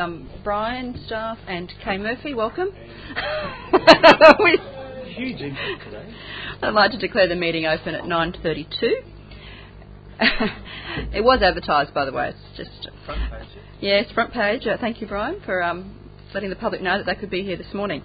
Brian, staff, and Kay Murphy, welcome. Huge input today. I'd like to declare the meeting open at 9:32. It was advertised, by the way. It's just Front page. Yes, front page. Thank you, Brian, for letting the public know that they could be here this morning.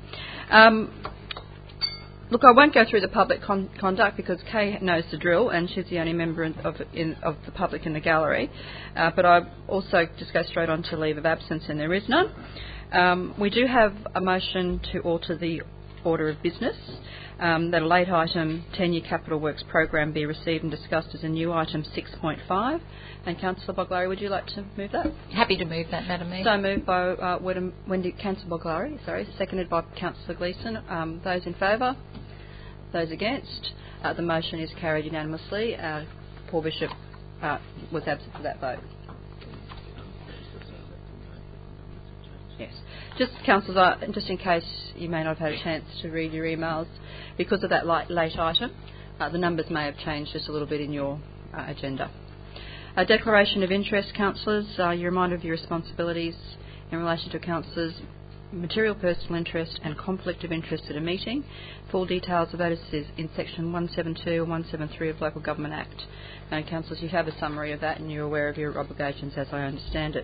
Look, I won't go through the public conduct because Kay knows the drill and she's the only member of the public in the gallery. But I also just go straight on to leave of absence, and there is none. We do have a motion to alter the order of business, that a late item 10-year capital works program be received and discussed as a new item 6.5. And Councillor Boglari, would you like to move that? Happy to move that, Madam Mayor. So moved by Councillor Boglari, seconded by Councillor Gleeson. Those in favour? Those against? The motion is carried unanimously. Paul Bishop was absent for that vote. Yes. Just, councillors, just in case you may not have had a chance to read your emails, because of that late item, the numbers may have changed just a little bit in your agenda. A declaration of interest, councillors. You're reminded of your responsibilities in relation to councillors' material personal interest and conflict of interest at a meeting. Full details of that is in section 172 and 173 of Local Government Act. And councillors, you have a summary of that and you're aware of your obligations as I understand it.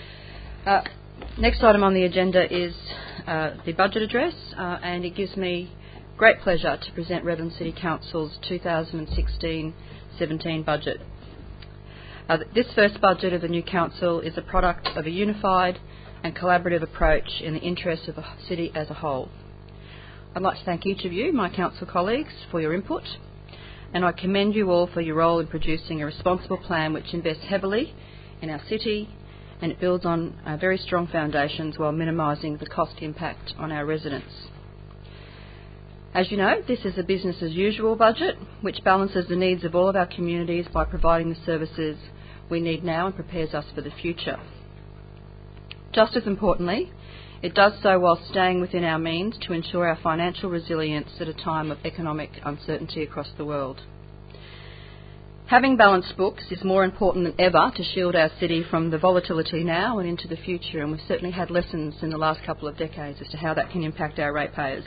Next item on the agenda is the budget address, and it gives me great pleasure to present Redland City Council's 2016-17 budget. This first budget of the new council is a product of a unified and collaborative approach in the interest of the city as a whole. I'd like to thank each of you, my council colleagues, for your input, and I commend you all for your role in producing a responsible plan which invests heavily in our city, and it builds on very strong foundations while minimising the cost impact on our residents. As you know, this is a business as usual budget which balances the needs of all of our communities by providing the services we need now and prepares us for the future. Just as importantly, it does so while staying within our means to ensure our financial resilience at a time of economic uncertainty across the world. Having balanced books is more important than ever to shield our city from the volatility now and into the future, and we've certainly had lessons in the last couple of decades as to how that can impact our ratepayers.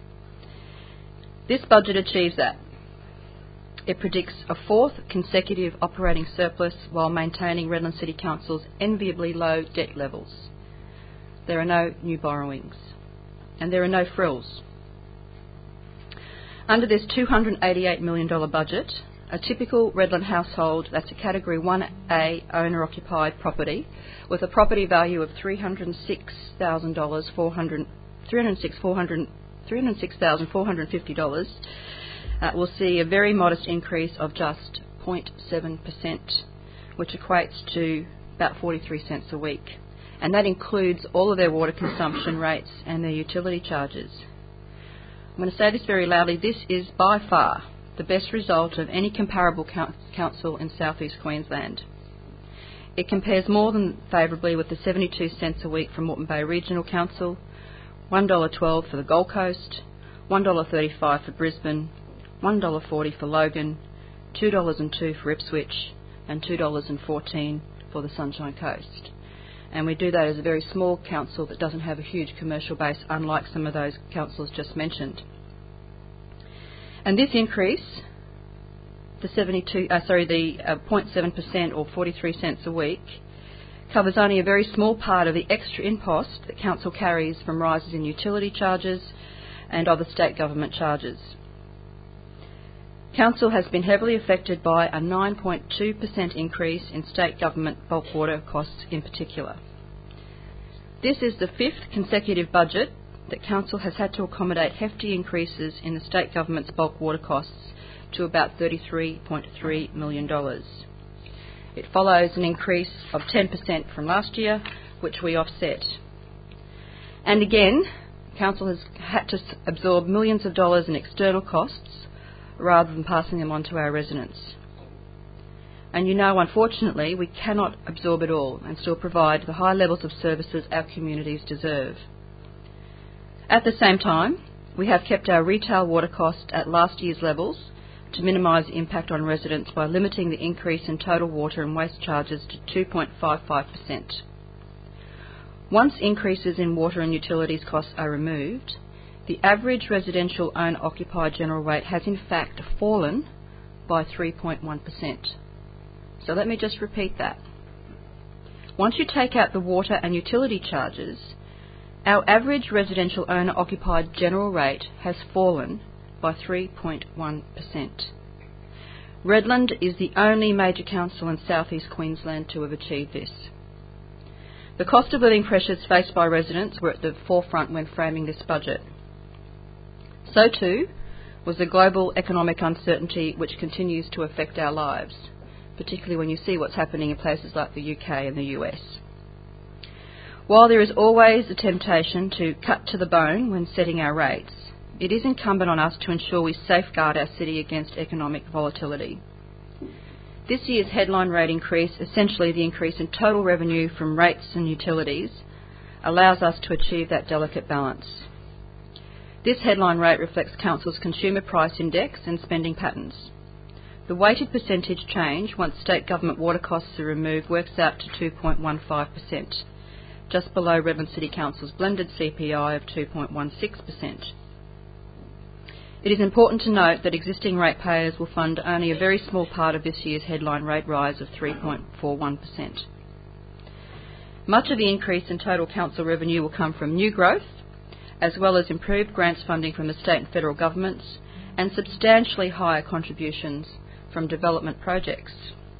This budget achieves that. It predicts a fourth consecutive operating surplus while maintaining Redland City Council's enviably low debt levels. There are no new borrowings, and there are no frills. Under this $288 million budget, a typical Redland household, that's a Category 1A owner-occupied property, with a property value of $306,450, will see a very modest increase of just 0.7%, which equates to about 43 cents a week. And that includes all of their water consumption rates and their utility charges. I'm going to say this very loudly. This is by far the best result of any comparable council in South East Queensland. It compares more than favourably with the 72 cents a week from Moreton Bay Regional Council, $1.12 for the Gold Coast, $1.35 for Brisbane, $1.40 for Logan, $2.02 for Ipswich, and $2.14 for the Sunshine Coast. And we do that as a very small council that doesn't have a huge commercial base, unlike some of those councils just mentioned. And this increase, the 0.7% or 43 cents a week, covers only a very small part of the extra impost that council carries from rises in utility charges and other state government charges. Council has been heavily affected by a 9.2% increase in state government bulk water costs in particular. This is the fifth consecutive budget that Council has had to accommodate hefty increases in the state government's bulk water costs to about $33.3 million. It follows an increase of 10% from last year, which we offset. And again, Council has had to absorb millions of dollars in external costs rather than passing them on to our residents. And you know, unfortunately, we cannot absorb it all and still provide the high levels of services our communities deserve. At the same time, we have kept our retail water cost at last year's levels to minimise the impact on residents by limiting the increase in total water and waste charges to 2.55%. Once increases in water and utilities costs are removed, the average residential owner-occupied general rate has in fact fallen by 3.1%. So let me just repeat that. Once you take out the water and utility charges, our average residential owner-occupied general rate has fallen by 3.1%. Redland is the only major council in South East Queensland to have achieved this. The cost of living pressures faced by residents were at the forefront when framing this budget. So too was the global economic uncertainty which continues to affect our lives, particularly when you see what's happening in places like the UK and the US. While there is always a temptation to cut to the bone when setting our rates, it is incumbent on us to ensure we safeguard our city against economic volatility. This year's headline rate increase, essentially the increase in total revenue from rates and utilities, allows us to achieve that delicate balance. This headline rate reflects Council's Consumer Price Index and spending patterns. The weighted percentage change once state government water costs are removed works out to 2.15%, just below Redland City Council's blended CPI of 2.16%. It is important to note that existing ratepayers will fund only a very small part of this year's headline rate rise of 3.41%. Much of the increase in total council revenue will come from new growth, as well as improved grants funding from the state and federal governments, and substantially higher contributions from development projects.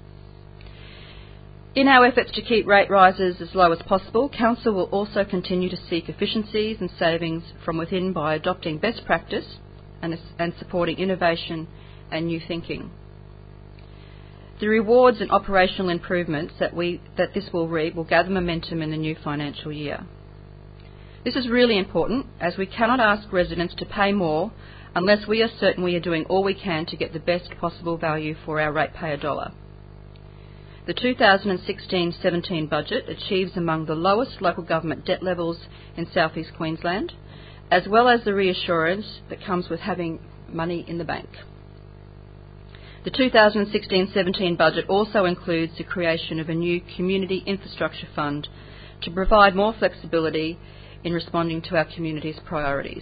In our efforts to keep rate rises as low as possible, Council will also continue to seek efficiencies and savings from within by adopting best practice and supporting innovation and new thinking. The rewards and operational improvements that this will reap will gather momentum in the new financial year. This is really important, as we cannot ask residents to pay more unless we are certain we are doing all we can to get the best possible value for our ratepayer dollar. The 2016-17 budget achieves among the lowest local government debt levels in South East Queensland, as well as the reassurance that comes with having money in the bank. The 2016-17 budget also includes the creation of a new community infrastructure fund to provide more flexibility in responding to our community's priorities.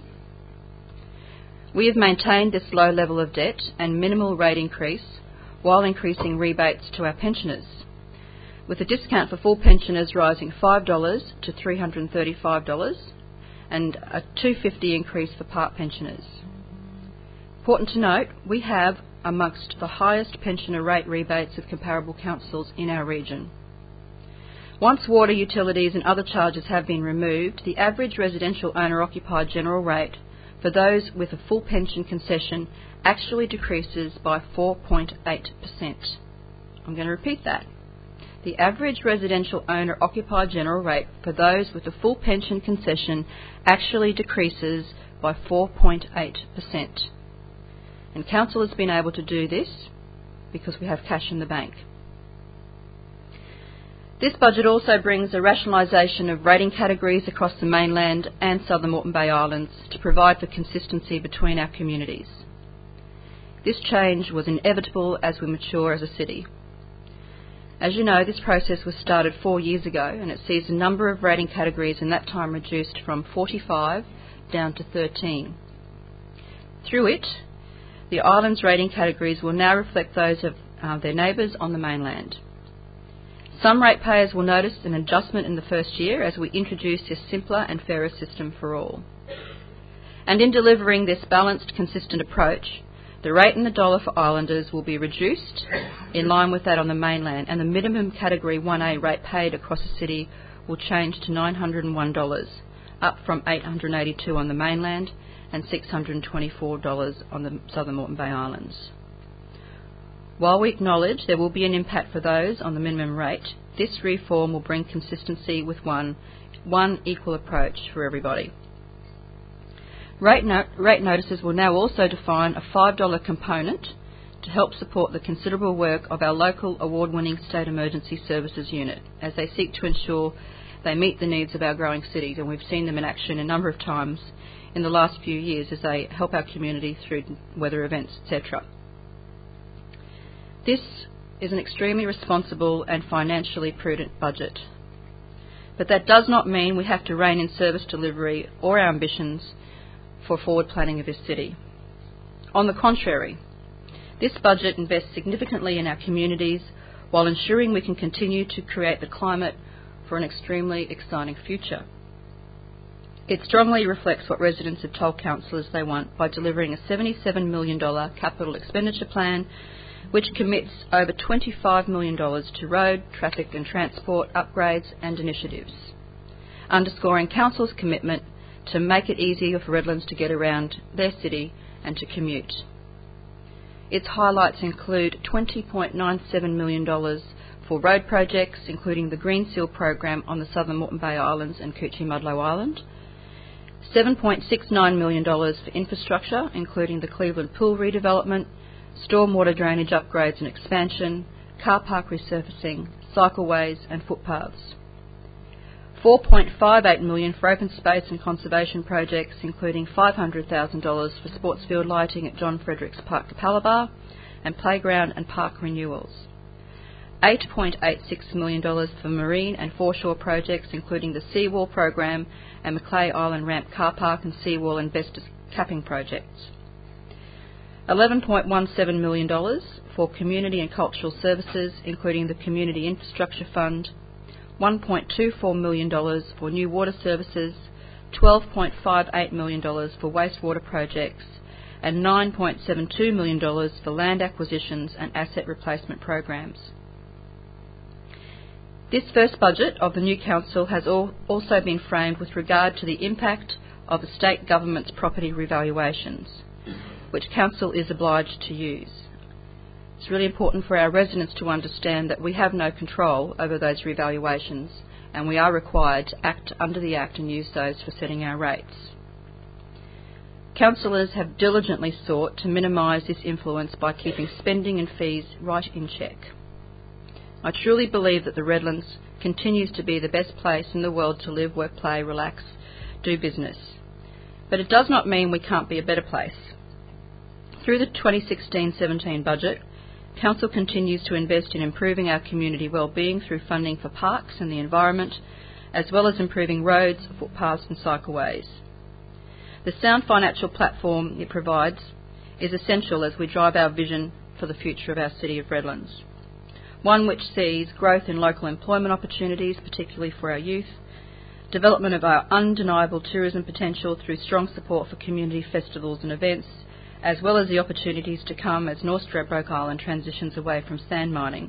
We have maintained this low level of debt and minimal rate increase while increasing rebates to our pensioners, with the discount for full pensioners rising $5 to $335 and a $250 increase for part pensioners. Important to note, we have amongst the highest pensioner rate rebates of comparable councils in our region. Once water, utilities and other charges have been removed, the average residential owner-occupied general rate for those with a full pension concession actually decreases by 4.8%. I'm going to repeat that. The average residential owner-occupied general rate for those with a full pension concession actually decreases by 4.8%. And Council has been able to do this because we have cash in the bank. This budget also brings a rationalisation of rating categories across the mainland and southern Moreton Bay Islands to provide for consistency between our communities. This change was inevitable as we mature as a city. As you know, this process was started 4 years ago, and it sees the number of rating categories in that time reduced from 45 down to 13. Through it, the island's rating categories will now reflect those of their neighbours on the mainland. Some ratepayers will notice an adjustment in the first year as we introduce this simpler and fairer system for all. And in delivering this balanced, consistent approach, the rate in the dollar for islanders will be reduced in line with that on the mainland, and the minimum Category 1A rate paid across the city will change to $901, up from $882 on the mainland and $624 on the southern Moreton Bay Islands. While we acknowledge there will be an impact for those on the minimum rate, this reform will bring consistency with one equal approach for everybody. Rate notices will now also define a $5 component to help support the considerable work of our local award-winning State Emergency Services Unit as they seek to ensure they meet the needs of our growing cities, and we've seen them in action a number of times in the last few years as they help our community through weather events, etc. This is an extremely responsible and financially prudent budget. But that does not mean we have to rein in service delivery or our ambitions for forward planning of this city. On the contrary, this budget invests significantly in our communities while ensuring we can continue to create the climate for an extremely exciting future. It strongly reflects what residents have told councillors they want by delivering a $77 million capital expenditure plan which commits over $25 million to road, traffic and transport upgrades and initiatives, underscoring Council's commitment to make it easier for Redlands to get around their city and to commute. Its highlights include $20.97 million for road projects, including the Green Seal program on the southern Moreton Bay Islands and Coochie-Mudlow Island, $7.69 million for infrastructure, including the Cleveland Pool redevelopment, stormwater drainage upgrades and expansion, car park resurfacing, cycleways and footpaths. $4.58 million for open space and conservation projects, including $500,000 for sports field lighting at John Fredericks Park, Capalaba, and playground and park renewals. $8.86 million for marine and foreshore projects, including the Seawall program and Macleay Island Ramp car park and Seawall investors capping projects. $11.17 million for community and cultural services, including the Community Infrastructure Fund, $1.24 million for new water services, $12.58 million for wastewater projects, and $9.72 million for land acquisitions and asset replacement programs. This first budget of the new council has also been framed with regard to the impact of the state government's property revaluations, which council is obliged to use. It's really important for our residents to understand that we have no control over those revaluations and we are required to act under the Act and use those for setting our rates. Councillors have diligently sought to minimise this influence by keeping spending and fees right in check. I truly believe that the Redlands continues to be the best place in the world to live, work, play, relax, do business. But it does not mean we can't be a better place. Through the 2016-17 budget, Council continues to invest in improving our community wellbeing through funding for parks and the environment, as well as improving roads, footpaths and cycleways. The sound financial platform it provides is essential as we drive our vision for the future of our city of Redlands. One which sees growth in local employment opportunities, particularly for our youth, development of our undeniable tourism potential through strong support for community festivals and events, as well as the opportunities to come as North Stradbroke Island transitions away from sand mining.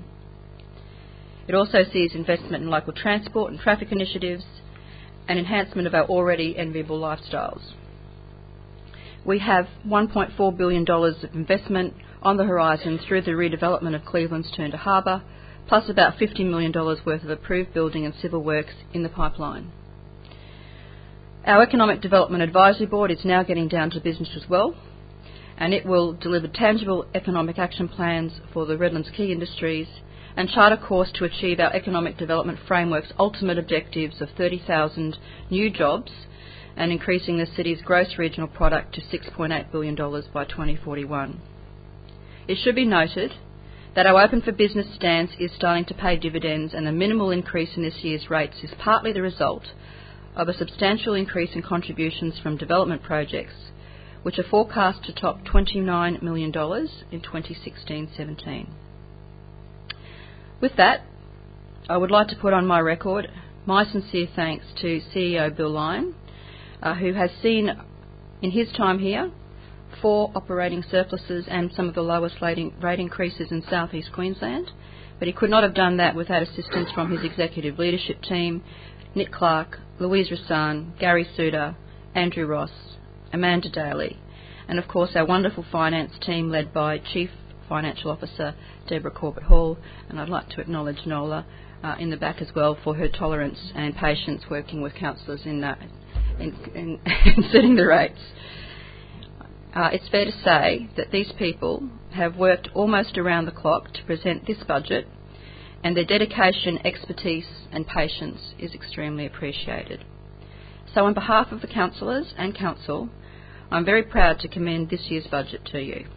It also sees investment in local transport and traffic initiatives and enhancement of our already enviable lifestyles. We have $1.4 billion of investment on the horizon through the redevelopment of Cleveland's Toondah Harbour, plus about $50 million worth of approved building and civil works in the pipeline. Our Economic Development Advisory Board is now getting down to business as well, and it will deliver tangible economic action plans for the Redlands key industries and chart a course to achieve our Economic Development Framework's ultimate objectives of 30,000 new jobs and increasing the city's gross regional product to $6.8 billion by 2041. It should be noted that our Open for Business stance is starting to pay dividends, and the minimal increase in this year's rates is partly the result of a substantial increase in contributions from development projects, which are forecast to top $29 million in 2016-17. With that, I would like to put on my record my sincere thanks to CEO Bill Lyon, who has seen in his time here 4 operating surpluses and some of the lowest rate increases in South East Queensland, but he could not have done that without assistance from his executive leadership team, Nick Clark, Louise Rassan, Gary Suter, Andrew Ross, Amanda Daly, and of course our wonderful finance team led by Chief Financial Officer Deborah Corbett-Hall, and I'd like to acknowledge Nola in the back as well for her tolerance and patience working with councillors in setting the rates. It's fair to say that these people have worked almost around the clock to present this budget, and their dedication, expertise and patience is extremely appreciated. So on behalf of the councillors and council, I'm very proud to commend this year's budget to you.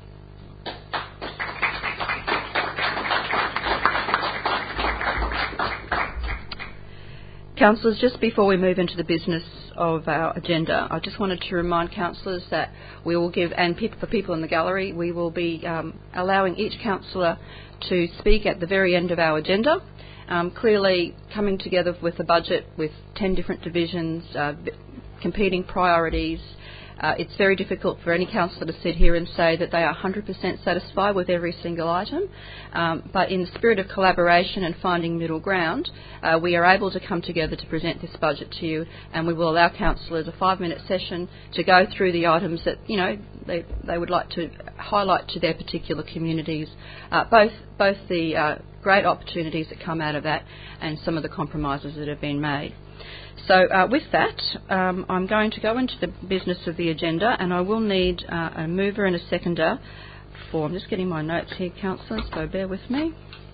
Councillors, just before we move into the business of our agenda, I just wanted to remind councillors that we will give, and for people in the gallery, we will be allowing each councillor to speak at the very end of our agenda. Clearly, coming together with a budget with 10 different divisions, competing priorities, it's very difficult for any councillor to sit here and say that they are 100% satisfied with every single item. But in the spirit of collaboration and finding middle ground, we are able to come together to present this budget to you, and we will allow councillors a 5-minute session to go through the items that they would like to highlight to their particular communities, both the great opportunities that come out of that and some of the compromises that have been made. So with that, I'm going to go into the business of the agenda, and I will need a mover and a seconder for, I'm just getting my notes here, councillors, so bear with me.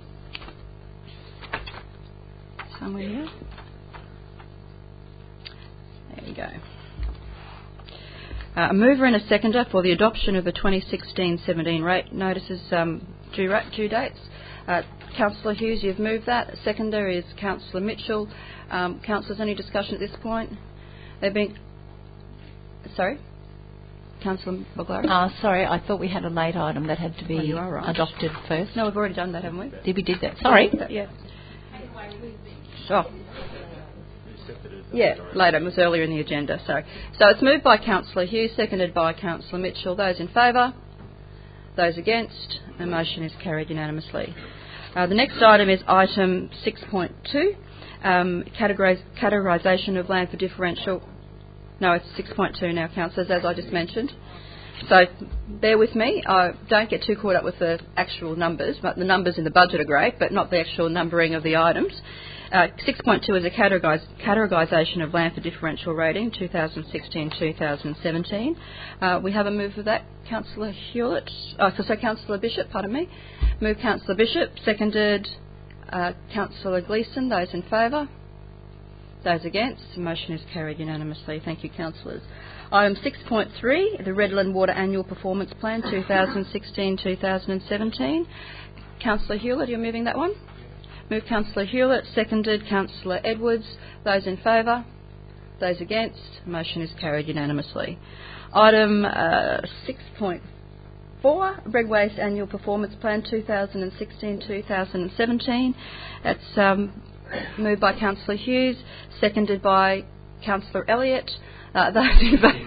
Somewhere here. There you go. A mover and a seconder for the adoption of the 2016-17 rate notices due dates. Councillor Hughes, you've moved that. Seconder is Councillor Mitchell. Councillors, any discussion at this point? Sorry? Councillor Boglari? Sorry, I thought we had a late item that had to be adopted first. No, we've already done that, haven't we? We did that? Sorry. Yeah. Sure. Yeah, later. It was earlier in the agenda, sorry. So it's moved by Councillor Hughes, seconded by Councillor Mitchell. Those in favour? Those against? The motion is carried unanimously. The next item is item 6.2, categorisation of land for differential. No, it's 6.2 now, councillors, as I just mentioned. So bear with me. Don't get too caught up with the actual numbers, but the numbers in the budget are great, but not the actual numbering of the items. 6.2 is a categorisation of land for differential rating, 2016-2017. We have a move for that, Councillor Hewlett. Councillor Bishop, pardon me. Move Councillor Bishop, seconded Councillor Gleeson. Those in favour? Those against? The motion is carried unanimously. Thank you, councillors. Item 6.3, the Redland Water Annual Performance Plan, 2016-2017. Councillor Hewlett, you're moving that one? Move Councillor Hewlett, seconded Councillor Edwards. Those in favour? Those against? The motion is carried unanimously. Item 6.4, Reg Waste Annual Performance Plan 2016-2017. That's moved by Councillor Hughes, seconded by Councillor Elliott. Those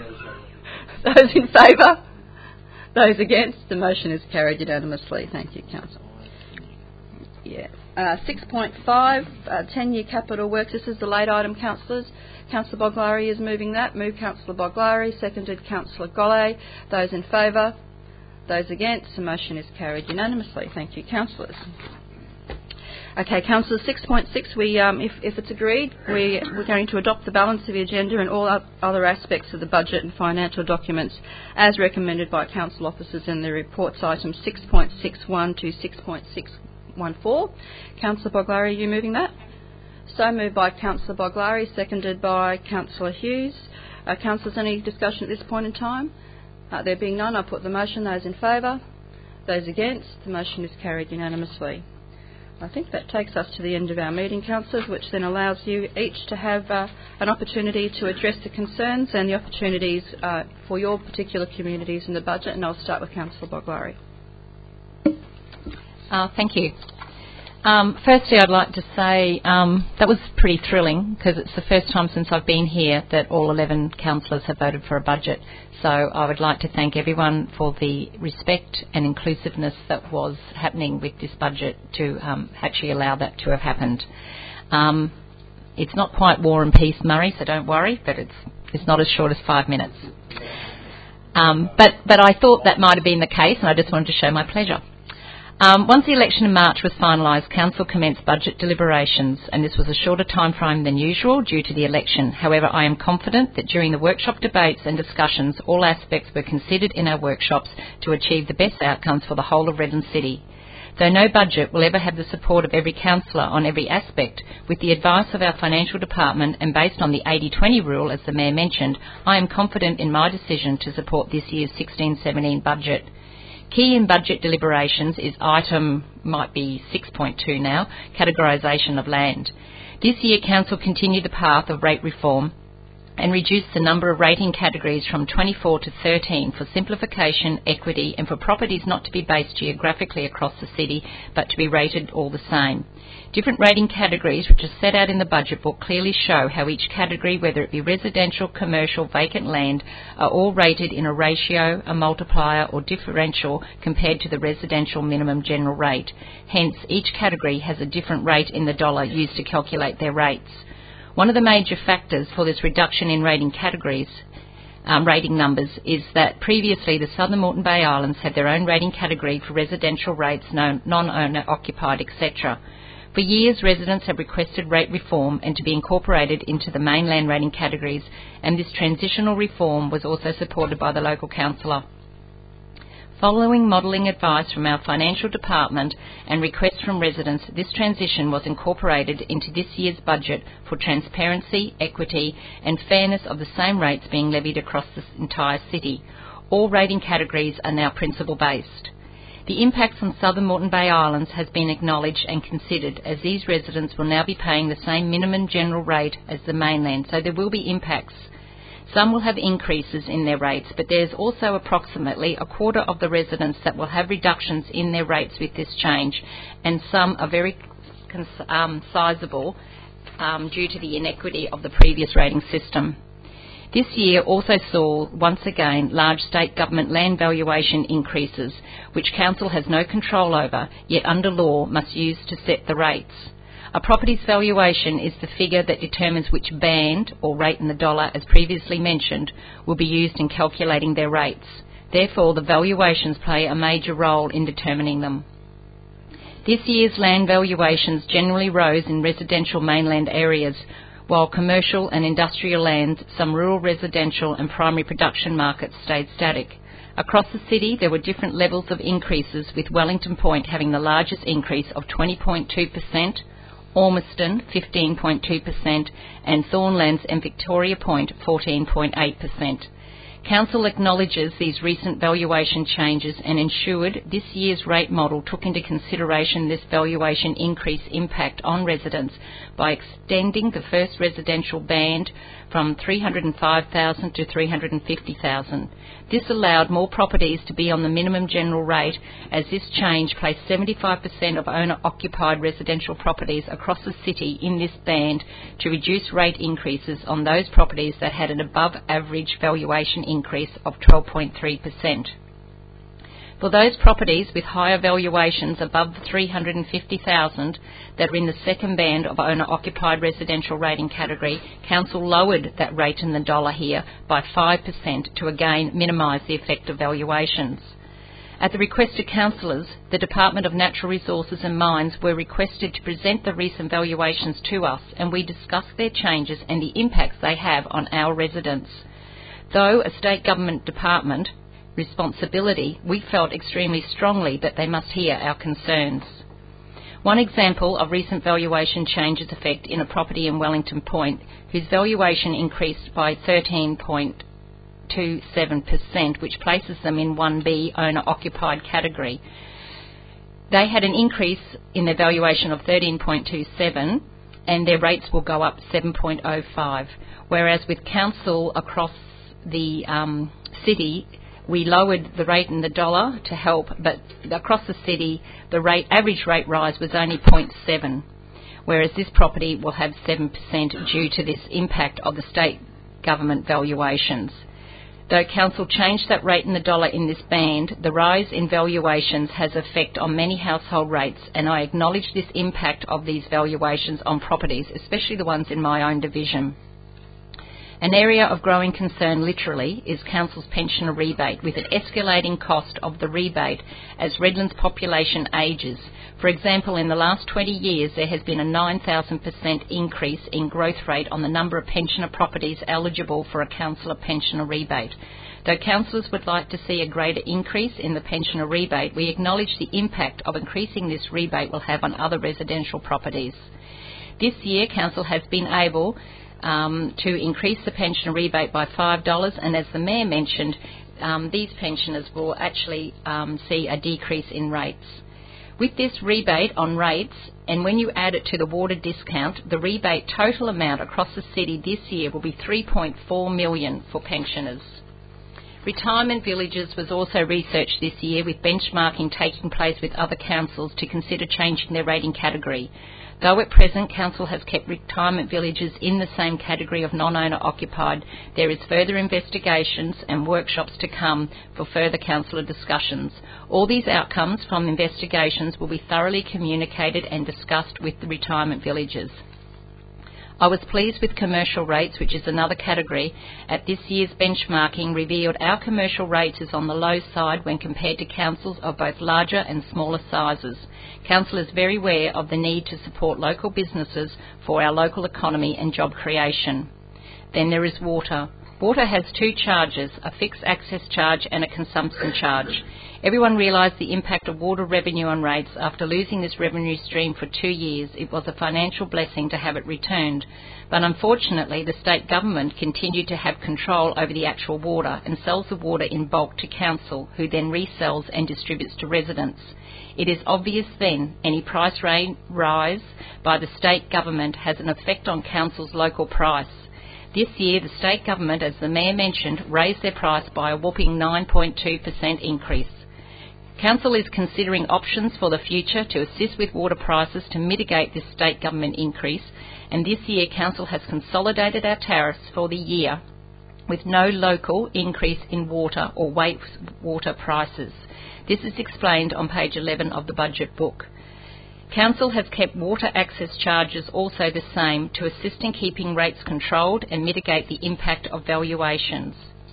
in favour? Those against? The motion is carried unanimously. Thank you, Council. Yeah. 6.5, 10-year capital works. This is the late item, councillors. Councillor Boglari is moving that. Move Councillor Boglari, seconded Councillor Golay. Those in favour? Those against? The motion is carried unanimously. Thank you, councillors. Okay, councillors, 6.6, if it's agreed, we're going to adopt the balance of the agenda and all other aspects of the budget and financial documents as recommended by council officers in the reports items 6.61 to 6.614. Councillor Boglari, are you moving that? So moved by Councillor Boglari, seconded by Councillor Hughes. Councillors, any discussion at this point in time? There being none, I'll put the motion. Those in favour? Those against? The motion is carried unanimously. I think that takes us to the end of our meeting, councillors, which then allows you each to have an opportunity to address the concerns and the opportunities for your particular communities in the budget. And I'll start with Councillor Boglari. Thank you. Firstly, I'd like to say that was pretty thrilling because it's the first time since I've been here that all 11 councillors have voted for a budget. So I would like to thank everyone for the respect and inclusiveness that was happening with this budget to actually allow that to have happened. It's not quite War and Peace, Murray, so don't worry, but it's not as short as 5 minutes. But I thought that might have been the case, and I just wanted to show my pleasure. Once the election in March was finalised, Council commenced budget deliberations, and this was a shorter time frame than usual due to the election. However, I am confident that during the workshop debates and discussions, all aspects were considered in our workshops to achieve the best outcomes for the whole of Redland City. Though no budget will ever have the support of every councillor on every aspect, with the advice of our financial department and based on the 80-20 rule, as the Mayor mentioned, I am confident in my decision to support this year's 16-17 budget. Key in budget deliberations is item, might be 6.2 now, categorisation of land. This year, Council continued the path of rate reform and reduced the number of rating categories from 24 to 13 for simplification, equity, and for properties not to be based geographically across the city but to be rated all the same. Different rating categories, which are set out in the budget book, clearly show how each category, whether it be residential, commercial, vacant land, are all rated in a ratio, a multiplier or differential compared to the residential minimum general rate. Hence, each category has a different rate in the dollar used to calculate their rates. One of the major factors for this reduction in rating categories, rating numbers, is that previously the Southern Moreton Bay Islands had their own rating category for residential rates, non-owner occupied, etc. For years, residents have requested rate reform and to be incorporated into the mainland rating categories, and this transitional reform was also supported by the local councillor. Following modelling advice from our financial department and requests from residents, this transition was incorporated into this year's budget for transparency, equity and fairness of the same rates being levied across the entire city. All rating categories are now principal-based. The impacts on Southern Moreton Bay Islands has been acknowledged and considered, as these residents will now be paying the same minimum general rate as the mainland, so there will be impacts. Some will have increases in their rates, but there's also approximately a quarter of the residents that will have reductions in their rates with this change, and some are very sizeable due to the inequity of the previous rating system. This year also saw, once again, large state government land valuation increases, which Council has no control over, yet under law must use to set the rates. A property's valuation is the figure that determines which band, or rate in the dollar as previously mentioned, will be used in calculating their rates. Therefore, the valuations play a major role in determining them. This year's land valuations generally rose in residential mainland areas, while commercial and industrial lands, some rural residential and primary production markets stayed static. Across the city, there were different levels of increases, with Wellington Point having the largest increase of 20.2%, Ormiston 15.2% and Thornlands and Victoria Point 14.8%. Council acknowledges these recent valuation changes and ensured this year's rate model took into consideration this valuation increase impact on residents by extending the first residential band from $305,000 to $350,000. This allowed more properties to be on the minimum general rate, as this change placed 75% of owner-occupied residential properties across the city in this band to reduce rate increases on those properties that had an above-average valuation increase of 12.3%. For those properties with higher valuations above the $350,000 that are in the second band of owner-occupied residential rating category, Council lowered that rate in the dollar here by 5% to again minimise the effect of valuations. At the request of councillors, the Department of Natural Resources and Mines were requested to present the recent valuations to us, and we discussed their changes and the impacts they have on our residents. Though a state government department responsibility, we felt extremely strongly that they must hear our concerns. One example of recent valuation changes effect in a property in Wellington Point, whose valuation increased by 13.27%, which places them in 1B owner-occupied category. They had an increase in their valuation of 13.27 and their rates will go up 7.05, whereas with council across the city, we lowered the rate in the dollar to help, but across the city, the average rate rise was only 0.7, whereas this property will have 7% due to this impact of the state government valuations. Though Council changed that rate in the dollar in this band, the rise in valuations has effect on many household rates, and I acknowledge this impact of these valuations on properties, especially the ones in my own division. An area of growing concern, literally, is Council's pensioner rebate, with an escalating cost of the rebate as Redlands population ages. For example, in the last 20 years, there has been a 9,000% increase in growth rate on the number of pensioner properties eligible for a councillor pensioner rebate. Though councillors would like to see a greater increase in the pensioner rebate, we acknowledge the impact of increasing this rebate will have on other residential properties. This year, Council has been able to increase the pensioner rebate by $5, and as the Mayor mentioned, these pensioners will actually see a decrease in rates. With this rebate on rates, and when you add it to the water discount, the rebate total amount across the city this year will be $3.4 million for pensioners. Retirement villages was also researched this year, with benchmarking taking place with other councils to consider changing their rating category. Though at present Council has kept retirement villages in the same category of non-owner occupied, there is further investigations and workshops to come for further councillor discussions. All these outcomes from investigations will be thoroughly communicated and discussed with the retirement villages. I was pleased with commercial rates, which is another category. At this year's benchmarking revealed our commercial rates is on the low side when compared to councils of both larger and smaller sizes. Council is very aware of the need to support local businesses for our local economy and job creation. Then there is water. Water has two charges, a fixed access charge and a consumption charge. Everyone realised the impact of water revenue on rates. After losing this revenue stream for 2 years, it was a financial blessing to have it returned. But unfortunately, the state government continued to have control over the actual water and sells the water in bulk to council, who then resells and distributes to residents. It is obvious then any price rise by the state government has an effect on council's local price. This year, the state government, as the Mayor mentioned, raised their price by a whopping 9.2% increase. Council is considering options for the future to assist with water prices to mitigate this state government increase, and this year Council has consolidated our tariffs for the year with no local increase in water or wastewater prices. This is explained on page 11 of the budget book. Council has kept water access charges also the same to assist in keeping rates controlled and mitigate the impact of valuations.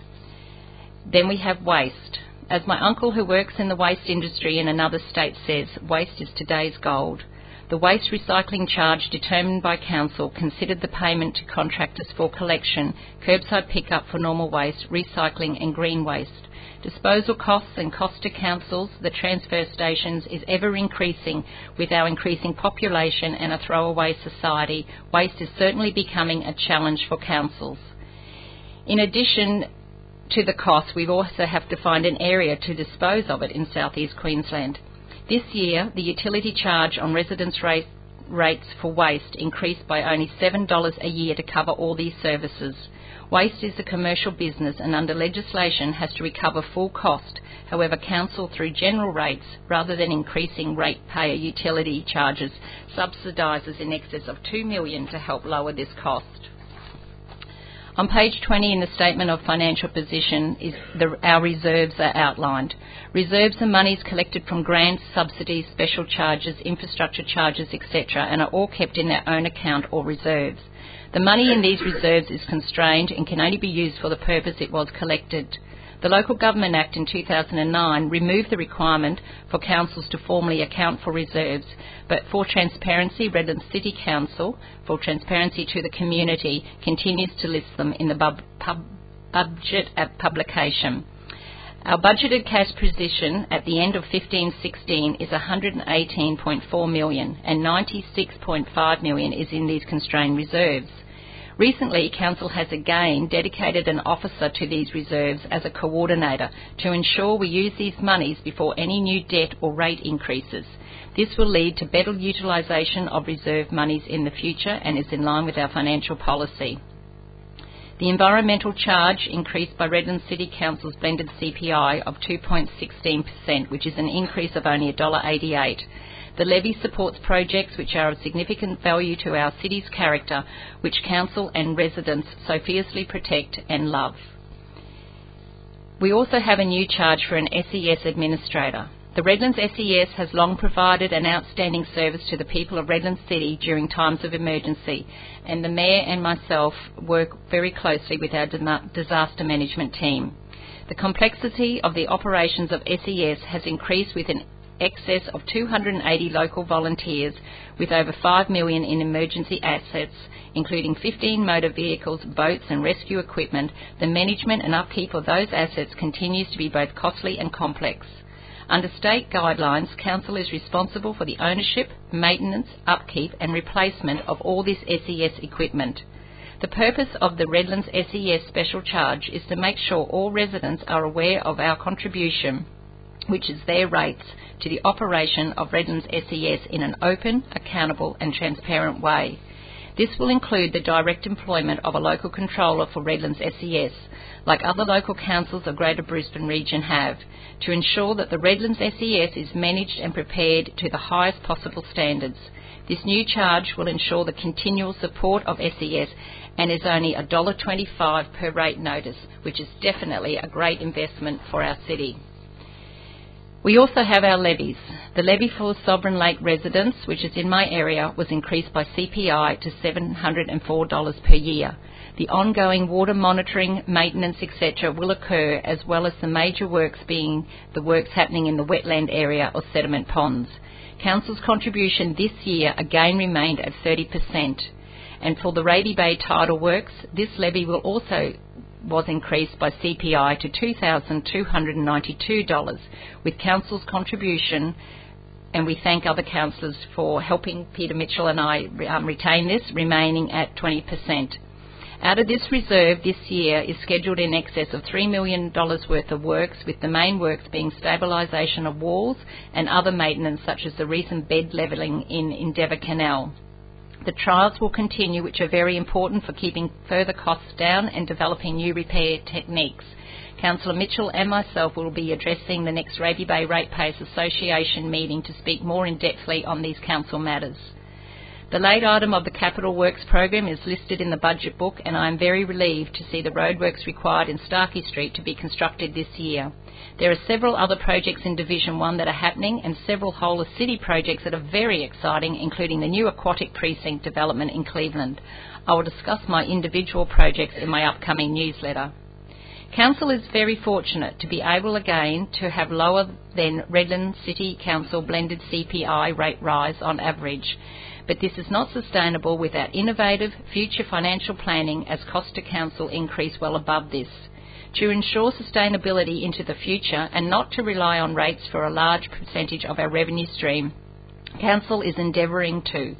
Then we have waste. As my uncle who works in the waste industry in another state says, waste is today's gold. The waste recycling charge determined by Council considered the payment to contractors for collection, curbside pickup for normal waste, recycling and green waste. Disposal costs and cost to councils, the transfer stations, is ever increasing with our increasing population and a throwaway society. Waste is certainly becoming a challenge for councils. In addition to the cost, we also have to find an area to dispose of it in South East Queensland. This year, the utility charge on residents' rates for waste increased by only $7 a year to cover all these services. Waste is a commercial business and under legislation has to recover full cost. However, Council, through general rates, rather than increasing ratepayer utility charges, subsidises in excess of $2 million to help lower this cost. On page 20 in the Statement of Financial Position, our reserves are outlined. Reserves are monies collected from grants, subsidies, special charges, infrastructure charges, etc., and are all kept in their own account or reserves. The money in these reserves is constrained and can only be used for the purpose it was collected. The Local Government Act in 2009 removed the requirement for councils to formally account for reserves, but for transparency, Redlands City Council, for transparency to the community, continues to list them in the budget publication. Our budgeted cash position at the end of 15-16 is $118.4 million, and $96.5 million is in these constrained reserves. Recently, Council has again dedicated an officer to these reserves as a coordinator to ensure we use these monies before any new debt or rate increases. This will lead to better utilisation of reserve monies in the future and is in line with our financial policy. The environmental charge increased by Redlands City Council's blended CPI of 2.16%, which is an increase of only $1.88. The levy supports projects which are of significant value to our city's character, which Council and residents so fiercely protect and love. We also have a new charge for an SES administrator. The Redlands SES has long provided an outstanding service to the people of Redlands City during times of emergency, and the Mayor and myself work very closely with our disaster management team. The complexity of the operations of SES has increased with an excess of 280 local volunteers with over $5 million in emergency assets, including 15 motor vehicles, boats and rescue equipment. The management and upkeep of those assets continues to be both costly and complex. Under state guidelines, Council is responsible for the ownership, maintenance, upkeep and replacement of all this SES equipment. The purpose of the Redlands SES special charge is to make sure all residents are aware of our contribution, which is their rates, to the operation of Redlands SES in an open, accountable and transparent way. This will include the direct employment of a local controller for Redlands SES, like other local councils of Greater Brisbane region have, to ensure that the Redlands SES is managed and prepared to the highest possible standards. This new charge will ensure the continual support of SES and is only $1.25 per rate notice, which is definitely a great investment for our city. We also have our levies. The levy for Sovereign Lake residents, which is in my area, was increased by CPI to $704 per year. The ongoing water monitoring, maintenance, etc. will occur, as well as the major works being the works happening in the wetland area or sediment ponds. Council's contribution this year again remained at 30%. And for the Raby Bay tidal works, this levy was increased by CPI to $2,292, with Council's contribution, and we thank other councillors for helping Peter Mitchell and I retain this, remaining at 20%. Out of this reserve this year is scheduled in excess of $3 million worth of works, with the main works being stabilisation of walls and other maintenance such as the recent bed levelling in Endeavour Canal. The trials will continue, which are very important for keeping further costs down and developing new repair techniques. Councillor Mitchell and myself will be addressing the next Raby Bay Ratepayers Association meeting to speak more in-depthly on these council matters. The late item of the Capital Works program is listed in the budget book, and I am very relieved to see the roadworks required in Starkey Street to be constructed this year. There are several other projects in Division 1 that are happening, and several whole of city projects that are very exciting, including the new aquatic precinct development in Cleveland. I will discuss my individual projects in my upcoming newsletter. Council is very fortunate to be able again to have lower than Redlands City Council blended CPI rate rise on average. But this is not sustainable without innovative future financial planning, as cost to council increase well above this. To ensure sustainability into the future and not to rely on rates for a large percentage of our revenue stream, Council is endeavouring to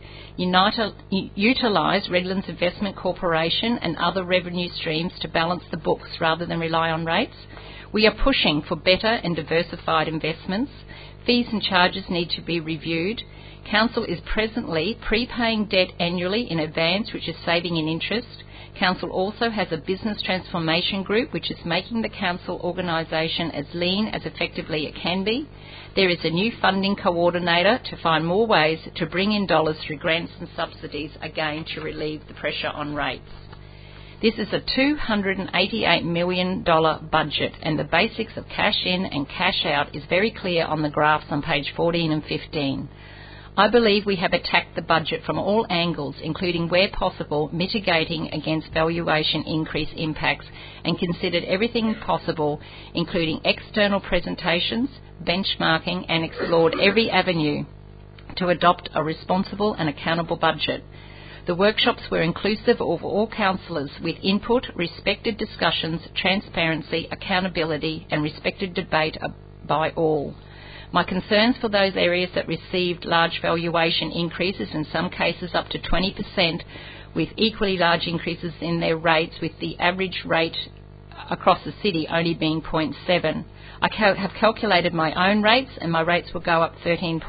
utilise Redlands Investment Corporation and other revenue streams to balance the books rather than rely on rates. We are pushing for better and diversified investments. Fees and charges need to be reviewed. Council is presently prepaying debt annually in advance, which is saving in interest. Council also has a business transformation group which is making the council organisation as lean as effectively it can be. There is a new funding coordinator to find more ways to bring in dollars through grants and subsidies, again to relieve the pressure on rates. This is a $288 million budget, and the basics of cash in and cash out is very clear on the graphs on page 14 and 15. I believe we have attacked the budget from all angles, including, where possible, mitigating against valuation increase impacts, and considered everything possible, including external presentations, benchmarking, and explored every avenue to adopt a responsible and accountable budget. The workshops were inclusive of all councillors, with input, respected discussions, transparency, accountability, and respected debate by all. My concerns for those areas that received large valuation increases, in some cases up to 20%, with equally large increases in their rates, with the average rate across the city only being 0.7. I have calculated my own rates, and my rates will go up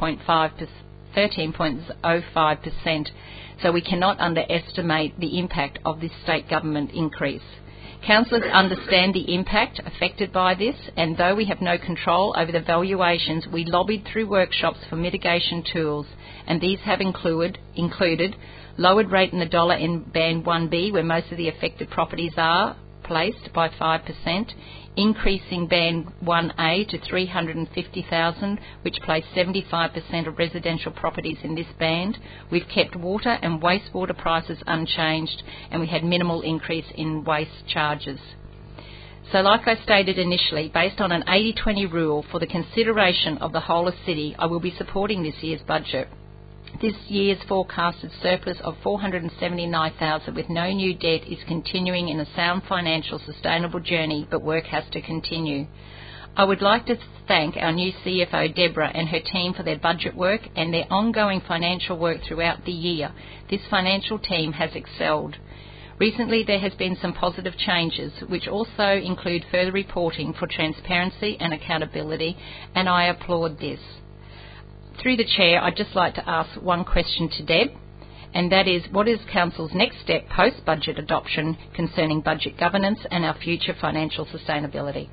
13.05%, so we cannot underestimate the impact of this state government increase. Councillors understand the impact affected by this, and though we have no control over the valuations, we lobbied through workshops for mitigation tools, and these have included lowered rate in the dollar in Band 1B, where most of the affected properties are placed, by 5%, increasing Band 1A to $350,000, which placed 75% of residential properties in this band. We've kept water and wastewater prices unchanged, and we had minimal increase in waste charges. So like I stated initially, based on an 80-20 rule for the consideration of the whole of city, I will be supporting this year's budget. This year's forecasted surplus of $479,000 with no new debt is continuing in a sound financial sustainable journey, but work has to continue. I would like to thank our new CFO Deborah and her team for their budget work and their ongoing financial work throughout the year. This financial team has excelled. Recently there has been some positive changes which also include further reporting for transparency and accountability, and I applaud this. Through the Chair, I'd just like to ask one question to Deb, and that is, what is Council's next step post-budget adoption concerning budget governance and our future financial sustainability?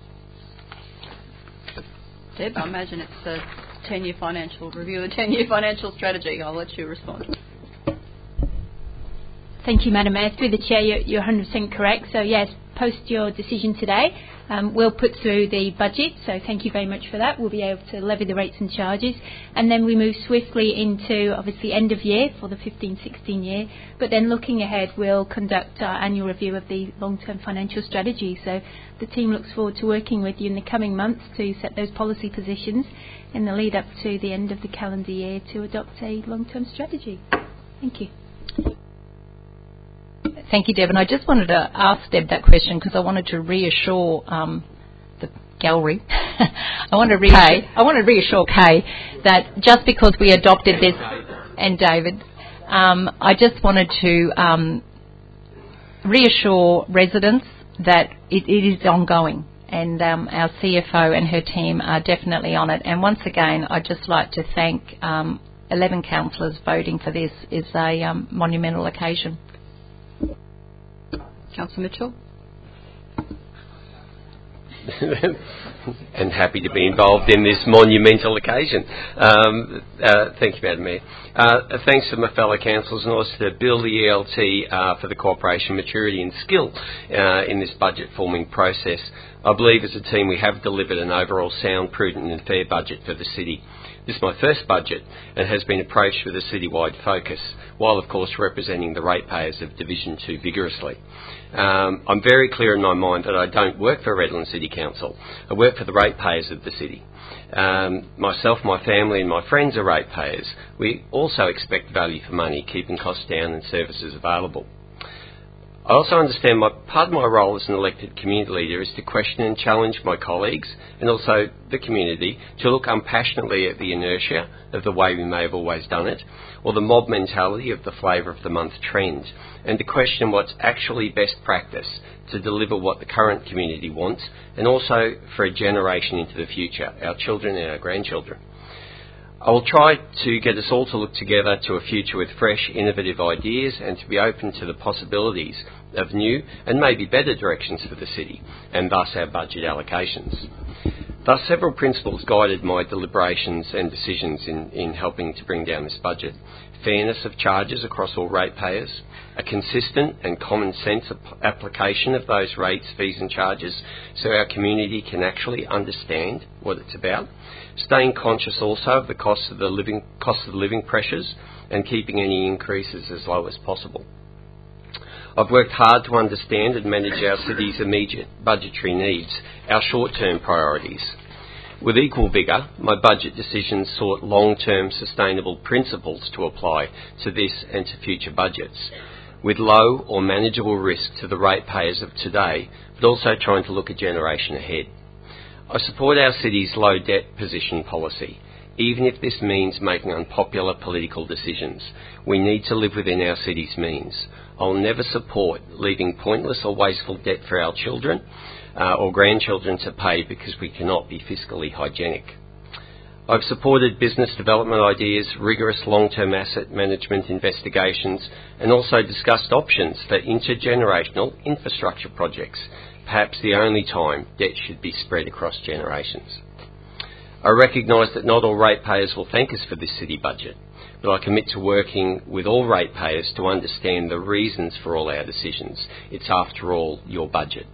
Deb, I imagine it's the 10-year financial review, the 10-year financial strategy. I'll let you respond. Thank you, Madam Mayor. Through the Chair, you're 100% correct. So, yes, post your decision today, we'll put through the budget. So thank you very much for that. We'll be able to levy the rates and charges. And then we move swiftly into, obviously, end of year for the 15-16 year. But then looking ahead, we'll conduct our annual review of the long-term financial strategy. So the team looks forward to working with you in the coming months to set those policy positions in the lead up to the end of the calendar year to adopt a long-term strategy. Thank you. Thank you, Deb. And I just wanted to ask Deb that question because I wanted to reassure the gallery. I want to reassure Kay that just because we adopted this, and David, I just wanted to reassure residents that it is ongoing, and our CFO and her team are definitely on it. And once again, I'd just like to thank 11 councillors voting for this. Is a monumental occasion. Councillor Mitchell. And happy to be involved in this monumental occasion. Thank you, Madam Mayor. Thanks to my fellow councillors and also to Bill, the ELT, for the cooperation, maturity and skill in this budget forming process. I believe as a team we have delivered an overall sound, prudent and fair budget for the city. This is my first budget and has been approached with a citywide focus, while of course representing the ratepayers of Division 2 vigorously. I'm very clear in my mind that I don't work for Redland City Council. I work for the ratepayers of the city. Myself, my family and my friends are ratepayers. We also expect value for money, keeping costs down and services available. I also understand part of my role as an elected community leader is to question and challenge my colleagues and also the community to look unpassionately at the inertia of the way we may have always done it, or the mob mentality of the flavour of the month trend, and to question what's actually best practice to deliver what the current community wants, and also for a generation into the future, our children and our grandchildren. I will try to get us all to look together to a future with fresh, innovative ideas and to be open to the possibilities of new and maybe better directions for the city, and thus our budget allocations. Thus, several principles guided my deliberations and decisions in helping to bring down this budget. Fairness of charges across all ratepayers, a consistent and common sense application of those rates, fees and charges so our community can actually understand what it's about, staying conscious also of the cost of the living pressures and keeping any increases as low as possible. I've worked hard to understand and manage our city's immediate budgetary needs, our short-term priorities. With equal vigour, my budget decisions sought long-term sustainable principles to apply to this and to future budgets, with low or manageable risk to the ratepayers of today, but also trying to look a generation ahead. I support our city's low debt position policy, even if this means making unpopular political decisions. We need to live within our city's means. I'll never support leaving pointless or wasteful debt for our children or grandchildren to pay because we cannot be fiscally hygienic. I've supported business development ideas, rigorous long-term asset management investigations, and also discussed options for intergenerational infrastructure projects, perhaps the only time debt should be spread across generations. I recognise that not all ratepayers will thank us for this city budget, but I commit to working with all ratepayers to understand the reasons for all our decisions. It's, after all, your budget.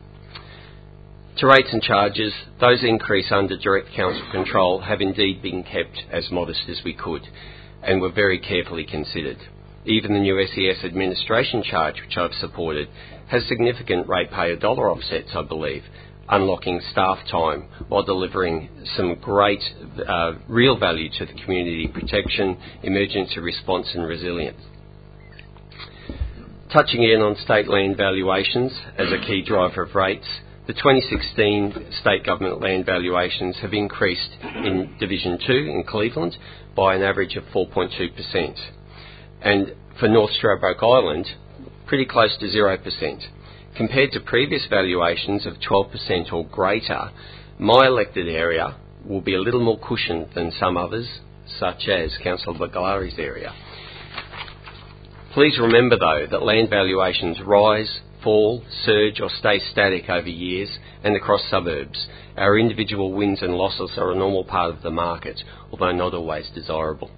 To rates and charges, those increase under direct council control have indeed been kept as modest as we could and were very carefully considered. Even the new SES administration charge, which I've supported, has significant ratepayer dollar offsets, I believe, unlocking staff time while delivering some great real value to the community protection, emergency response and resilience. Touching in on state land valuations as a key driver of rates, the 2016 state government land valuations have increased in Division 2 in Cleveland by an average of 4.2%. And for North Stradbroke Island, pretty close to 0%. Compared to previous valuations of 12% or greater, my elected area will be a little more cushioned than some others, such as Councillor Bagalari's area. Please remember, though, that land valuations rise, fall, surge or stay static over years and across suburbs. Our individual wins and losses are a normal part of the market, although not always desirable.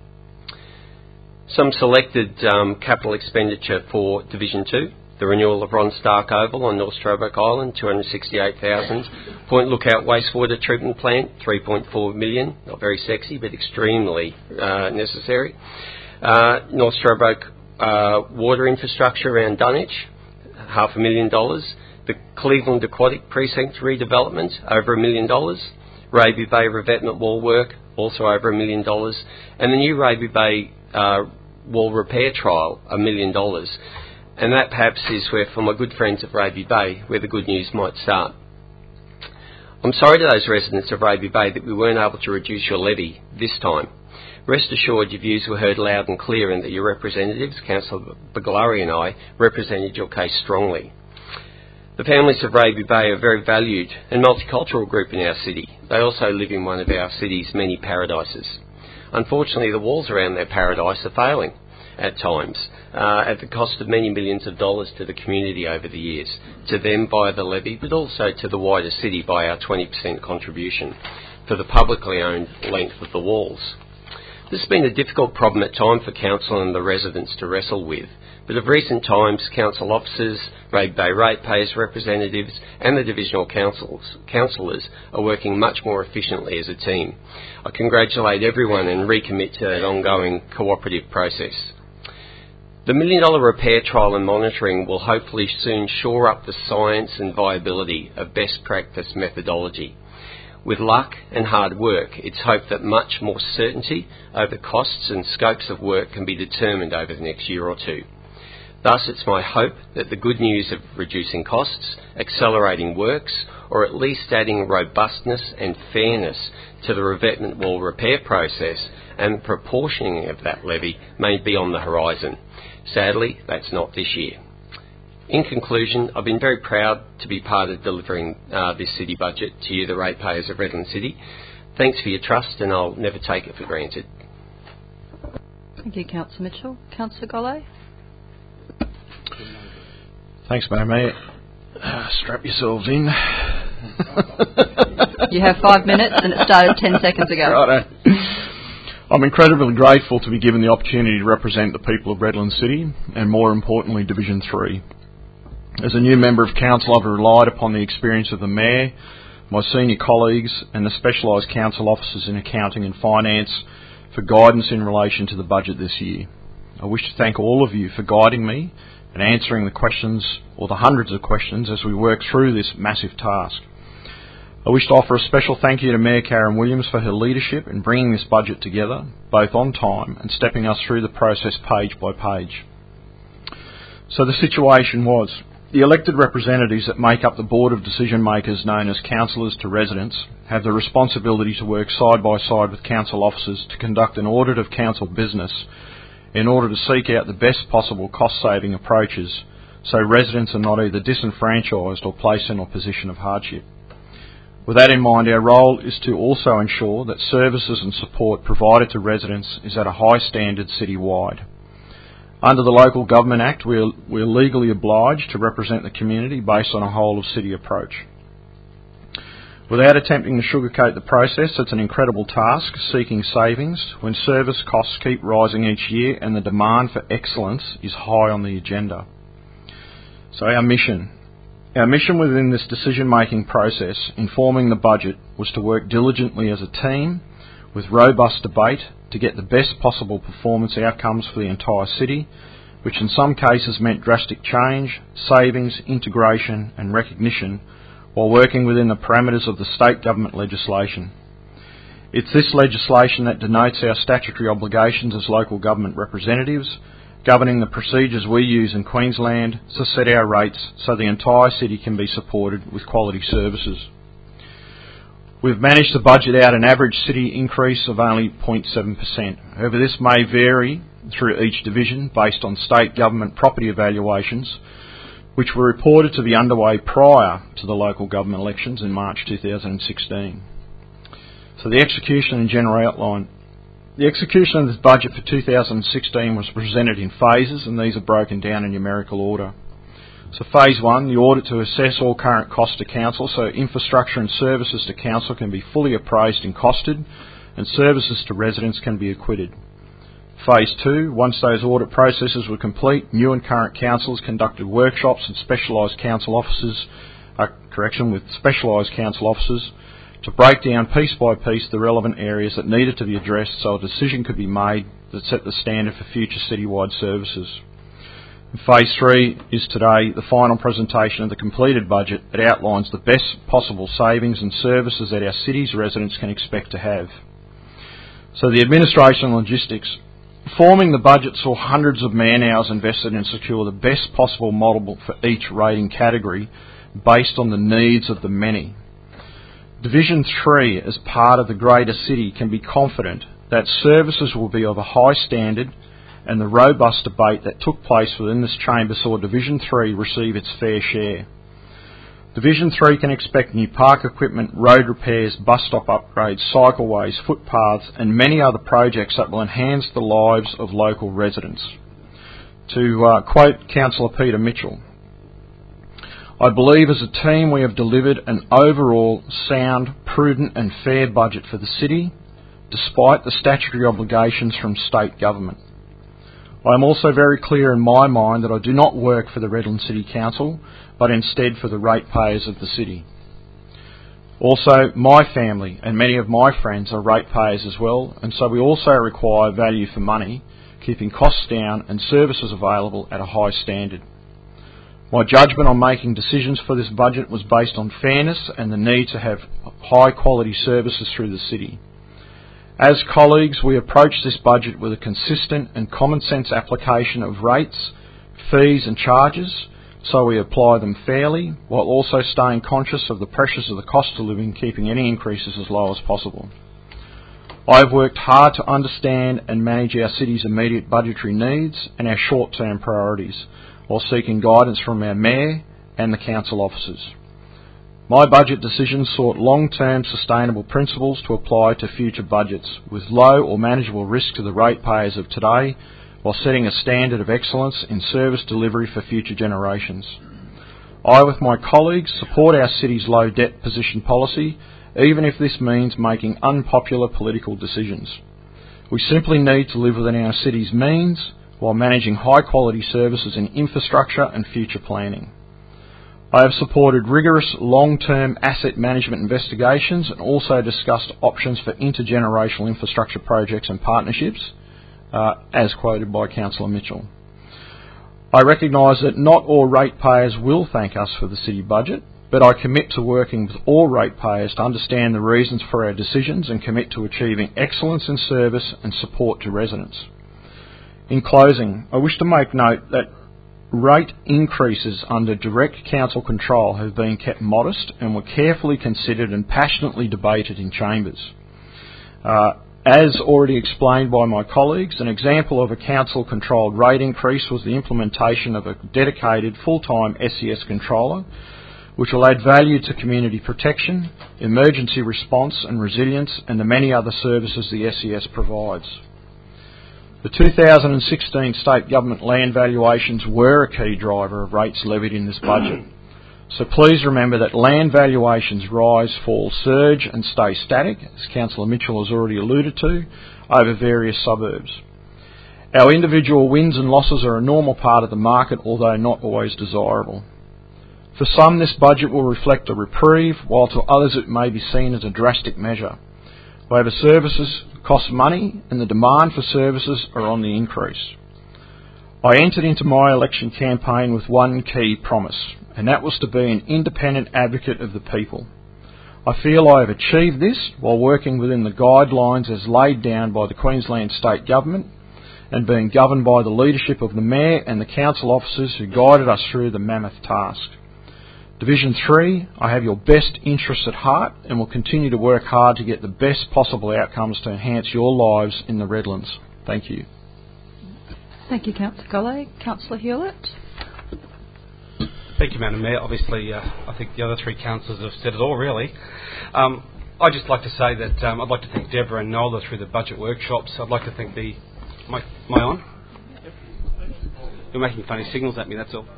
Some selected capital expenditure for Division 2. The renewal of Ron Stark Oval on North Stradbroke Island, $268,000. Point Lookout Wastewater Treatment Plant, $3.4 million. Not very sexy, but extremely necessary. North Stradbroke water infrastructure around Dunwich, $500,000. The Cleveland Aquatic Precinct redevelopment, over $1 million. Raby Bay revetment wall work, also over $1 million. And the new Raby Bay wall repair trial, $1 million. And that perhaps is where, for my good friends of Raby Bay, where the good news might start. I'm sorry to those residents of Raby Bay that we weren't able to reduce your levy this time. Rest assured your views were heard loud and clear and that your representatives, Councillor Bagalari and I, represented your case strongly. The families of Raby Bay are a very valued and multicultural group in our city. They also live in one of our city's many paradises. Unfortunately, the walls around their paradise are failing at times, at the cost of many millions of dollars to the community over the years, to them via the levy, but also to the wider city by our 20% contribution for the publicly owned length of the walls. This has been a difficult problem at times for Council and the residents to wrestle with, but of recent times, Council officers, Raby Bay ratepayers representatives and the divisional councillors are working much more efficiently as a team. I congratulate everyone and recommit to that ongoing cooperative process. The $1 million repair trial and monitoring will hopefully soon shore up the science and viability of best practice methodology. With luck and hard work, it's hoped that much more certainty over costs and scopes of work can be determined over the next year or two. Thus, it's my hope that the good news of reducing costs, accelerating works, or at least adding robustness and fairness to the revetment wall repair process and proportioning of that levy may be on the horizon. Sadly, that's not this year. In conclusion, I've been very proud to be part of delivering this city budget to you, the ratepayers of Redland City. Thanks for your trust, and I'll never take it for granted. Thank you, Councillor Mitchell. Councillor Golay? Thanks, Madam Mayor. Strap yourselves in. You have 5 minutes and it started 10 seconds ago. Righto. I'm incredibly grateful to be given the opportunity to represent the people of Redland City and, more importantly, Division 3. As a new member of Council, I've relied upon the experience of the Mayor, my senior colleagues and the specialised Council officers in accounting and finance for guidance in relation to the budget this year. I wish to thank all of you for guiding me and answering the questions, or the hundreds of questions, as we work through this massive task. I wish to offer a special thank you to Mayor Karen Williams for her leadership in bringing this budget together, both on time and stepping us through the process page by page. So the situation was, the elected representatives that make up the board of decision makers known as councillors to residents have the responsibility to work side by side with council officers to conduct an audit of council business in order to seek out the best possible cost-saving approaches so residents are not either disenfranchised or placed in a position of hardship. With that in mind, our role is to also ensure that services and support provided to residents is at a high standard citywide. Under the Local Government Act, we're legally obliged to represent the community based on a whole-of-city approach. Without attempting to sugarcoat the process, it's an incredible task seeking savings when service costs keep rising each year and the demand for excellence is high on the agenda. So our mission within this decision-making process, informing the budget, was to work diligently as a team with robust debate to get the best possible performance outcomes for the entire city, which in some cases meant drastic change, savings, integration and recognition, while working within the parameters of the state government legislation. It's this legislation that denotes our statutory obligations as local government representatives, governing the procedures we use in Queensland to set our rates so the entire city can be supported with quality services. We've managed to budget out an average city increase of only 0.7%. However, this may vary through each division based on state government property evaluations, which were reported to be underway prior to the local government elections in March 2016. So the execution and general outline. The execution of this budget for 2016 was presented in phases, and these are broken down in numerical order. So phase 1, the audit to assess all current costs to council so infrastructure and services to council can be fully appraised and costed, and services to residents can be acquitted. Phase 2, once those audit processes were complete, new and current councils conducted workshops and specialised council officers, with specialised council officers to break down piece by piece the relevant areas that needed to be addressed so a decision could be made that set the standard for future citywide services. And phase 3 is today the final presentation of the completed budget that outlines the best possible savings and services that our city's residents can expect to have. So the administration and logistics. Forming the budget saw hundreds of man-hours invested in secure the best possible model for each rating category based on the needs of the many. Division 3, as part of the greater city, can be confident that services will be of a high standard, and the robust debate that took place within this chamber saw Division 3 receive its fair share. Division 3 can expect new park equipment, road repairs, bus stop upgrades, cycleways, footpaths and many other projects that will enhance the lives of local residents. To quote Councillor Peter Mitchell, I believe as a team we have delivered an overall sound, prudent and fair budget for the city, despite the statutory obligations from state government. I am also very clear in my mind that I do not work for the Redland City Council, but instead for the ratepayers of the city. Also, my family and many of my friends are ratepayers as well, and so we also require value for money, keeping costs down and services available at a high standard. My judgment on making decisions for this budget was based on fairness and the need to have high quality services through the city. As colleagues, we approach this budget with a consistent and common sense application of rates, fees and charges, so we apply them fairly while also staying conscious of the pressures of the cost of living, keeping any increases as low as possible. I have worked hard to understand and manage our city's immediate budgetary needs and our short-term priorities, while seeking guidance from our Mayor and the Council officers. My budget decisions sought long-term sustainable principles to apply to future budgets, with low or manageable risk to the ratepayers of today, while setting a standard of excellence in service delivery for future generations. I, with my colleagues, support our city's low debt position policy, even if this means making unpopular political decisions. We simply need to live within our city's means, while managing high-quality services in infrastructure and future planning. I have supported rigorous long-term asset management investigations and also discussed options for intergenerational infrastructure projects and partnerships, as quoted by Councillor Mitchell. I recognise that not all ratepayers will thank us for the city budget, but I commit to working with all ratepayers to understand the reasons for our decisions and commit to achieving excellence in service and support to residents. In closing, I wish to make note that rate increases under direct council control have been kept modest and were carefully considered and passionately debated in chambers. As already explained by my colleagues, an example of a council-controlled rate increase was the implementation of a dedicated full-time SES controller, which will add value to community protection, emergency response and resilience, and the many other services the SES provides. The 2016 state government land valuations were a key driver of rates levied in this budget. So please remember that land valuations rise, fall, surge and stay static, as Councillor Mitchell has already alluded to, over various suburbs. Our individual wins and losses are a normal part of the market, although not always desirable. For some, this budget will reflect a reprieve, while to others it may be seen as a drastic measure. However, services cost money and the demand for services are on the increase. I entered into my election campaign with one key promise, and that was to be an independent advocate of the people. I feel I have achieved this while working within the guidelines as laid down by the Queensland State Government and being governed by the leadership of the Mayor and the Council officers who guided us through the mammoth task. Division 3, I have your best interests at heart and will continue to work hard to get the best possible outcomes to enhance your lives in the Redlands. Thank you. Thank you, Councillor Golay. Councillor Hewlett. Thank you, Madam Mayor. Obviously, I think the other three councillors have said it all, really. I'd just like to say that I'd like to thank Deborah and Nola through the budget workshops. I'd like to thank the... Am I on? You're making funny signals at me, that's all.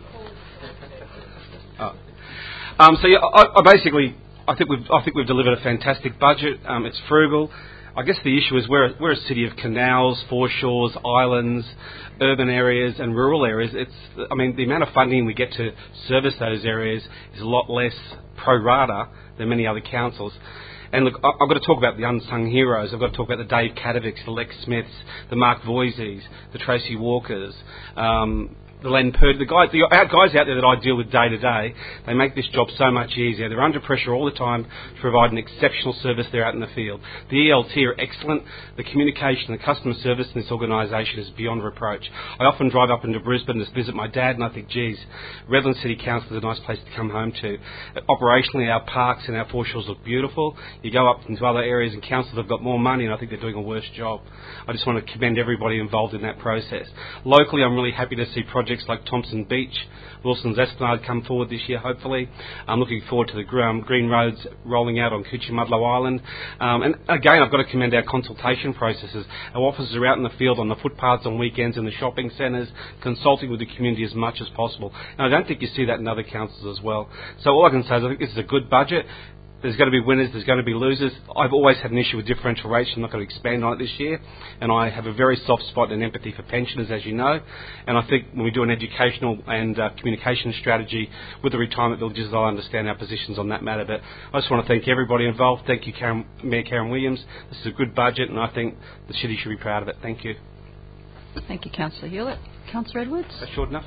I think we've delivered a fantastic budget. It's frugal. I guess the issue is we're a city of canals, foreshores, islands, urban areas and rural areas. The amount of funding we get to service those areas is a lot less pro rata than many other councils. And look, I've got to talk about the unsung heroes. I've got to talk about the Dave Katovics, the Lex Smiths, the Mark Voises, the Tracy Walkers, the Len Purdy, the guys out there that I deal with day to day. They make this job so much easier. They're under pressure all the time to provide an exceptional service there out in the field. The ELT are excellent. The communication, the customer service in this organisation is beyond reproach. I often drive up into Brisbane to visit my dad, and I think, geez, Redland City Council is a nice place to come home to. Operationally, our parks and our foreshores look beautiful. You go up into other areas and councils have got more money, and I think they're doing a worse job. I just want to commend everybody involved in that process. Locally, I'm really happy to see projects like Thompson Beach, Wilson's Esplanade come forward this year, hopefully. I'm looking forward to the green roads rolling out on Coochie-Mudlow Island. And again, I've got to commend our consultation processes. Our officers are out in the field on the footpaths on weekends in the shopping centres, consulting with the community as much as possible. And I don't think you see that in other councils as well. So all I can say is I think this is a good budget. There's going to be winners, there's going to be losers. I've always had an issue with differential rates. I'm not going to expand on it this year. And I have a very soft spot and empathy for pensioners, as you know. And I think when we do an educational and communication strategy with the retirement villages, they'll understand our positions on that matter. But I just want to thank everybody involved. Thank you, Mayor Karen Williams. This is a good budget, and I think the city should be proud of it. Thank you. Thank you, Councillor Hewlett. Councillor Edwards. That's short enough.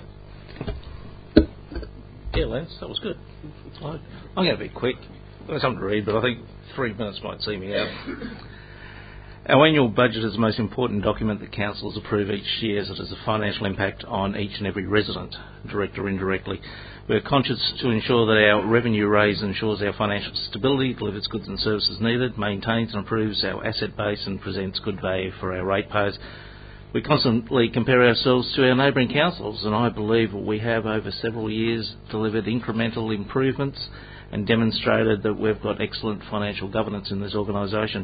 Yeah, Lance, that was good. I'm going to be quick. I've got something to read, but I think 3 minutes might see me out. Our annual budget is the most important document that councils approve each year, as it has a financial impact on each and every resident, direct or indirectly. We are conscious to ensure that our revenue raise ensures our financial stability, delivers goods and services needed, maintains and improves our asset base and presents good value for our ratepayers. We constantly compare ourselves to our neighbouring councils, and I believe we have over several years delivered incremental improvements and demonstrated that we've got excellent financial governance in this organisation.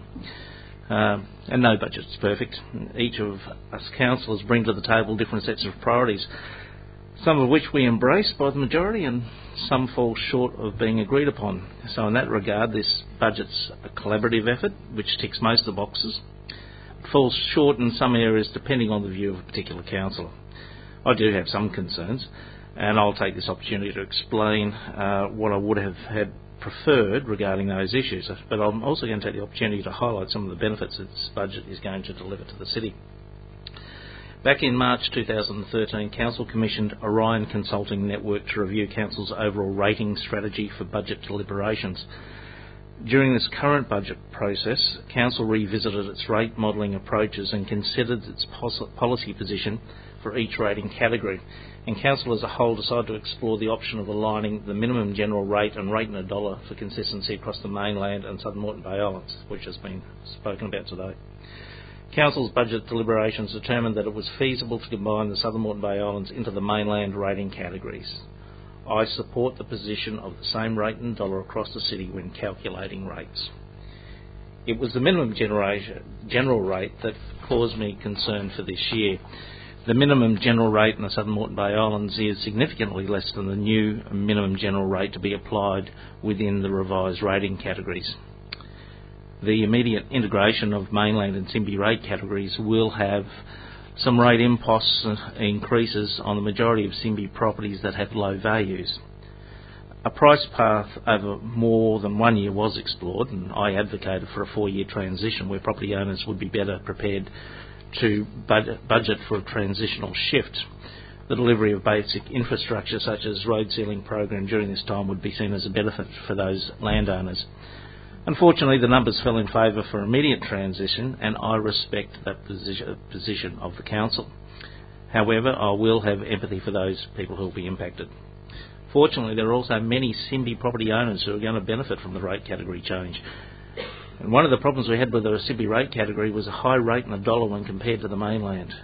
And no budget is perfect. Each of us councillors bring to the table different sets of priorities, some of which we embrace by the majority and some fall short of being agreed upon. So in that regard, this budget's a collaborative effort which ticks most of the boxes. It falls short in some areas depending on the view of a particular councillor. I do have some concerns, and I'll take this opportunity to explain what I would have had preferred regarding those issues. But I'm also going to take the opportunity to highlight some of the benefits that this budget is going to deliver to the city. Back in March 2013, Council commissioned Orion Consulting Network to review Council's overall rating strategy for budget deliberations. During this current budget process, Council revisited its rate modelling approaches and considered its policy position for each rating category, and Council as a whole decided to explore the option of aligning the minimum general rate and rate in a dollar for consistency across the mainland and Southern Moreton Bay Islands, which has been spoken about today. Council's budget deliberations determined that it was feasible to combine the Southern Moreton Bay Islands into the mainland rating categories. I support the position of the same rate in dollar across the city when calculating rates. It was the minimum general rate that caused me concern for this year. The minimum general rate in the Southern Moreton Bay Islands is significantly less than the new minimum general rate to be applied within the revised rating categories. The immediate integration of mainland and Simbi rate categories will have some rate imposts increases on the majority of Simbi properties that have low values. A price path over more than 1 year was explored, and I advocated for a 4-year transition where property owners would be better prepared to budget for a transitional shift. The delivery of basic infrastructure such as road sealing program during this time would be seen as a benefit for those landowners. Unfortunately, the numbers fell in favour for immediate transition, and I respect that position of the Council. However, I will have empathy for those people who will be impacted. Fortunately, there are also many Simbi property owners who are going to benefit from the rate category change. And one of the problems we had with the Simbi rate category was a high rate in a dollar when compared to the mainland.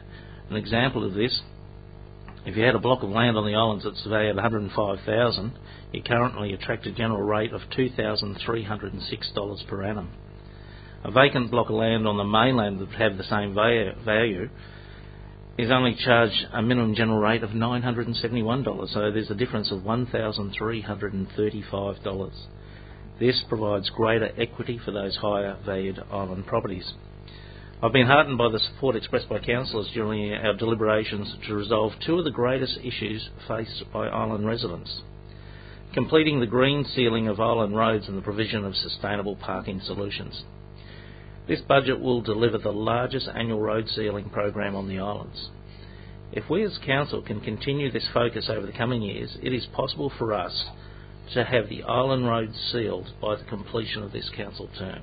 An example of this, if you had a block of land on the islands that's valued at $105,000, you currently attract a general rate of $2,306 per annum. A vacant block of land on the mainland that would have the same value is only charged a minimum general rate of $971, so there's a difference of $1,335. This provides greater equity for those higher valued island properties. I've been heartened by the support expressed by councillors during our deliberations to resolve two of the greatest issues faced by island residents: completing the green sealing of island roads and the provision of sustainable parking solutions. This budget will deliver the largest annual road sealing program on the islands. If we as council can continue this focus over the coming years, it is possible for us to have the island roads sealed by the completion of this council term.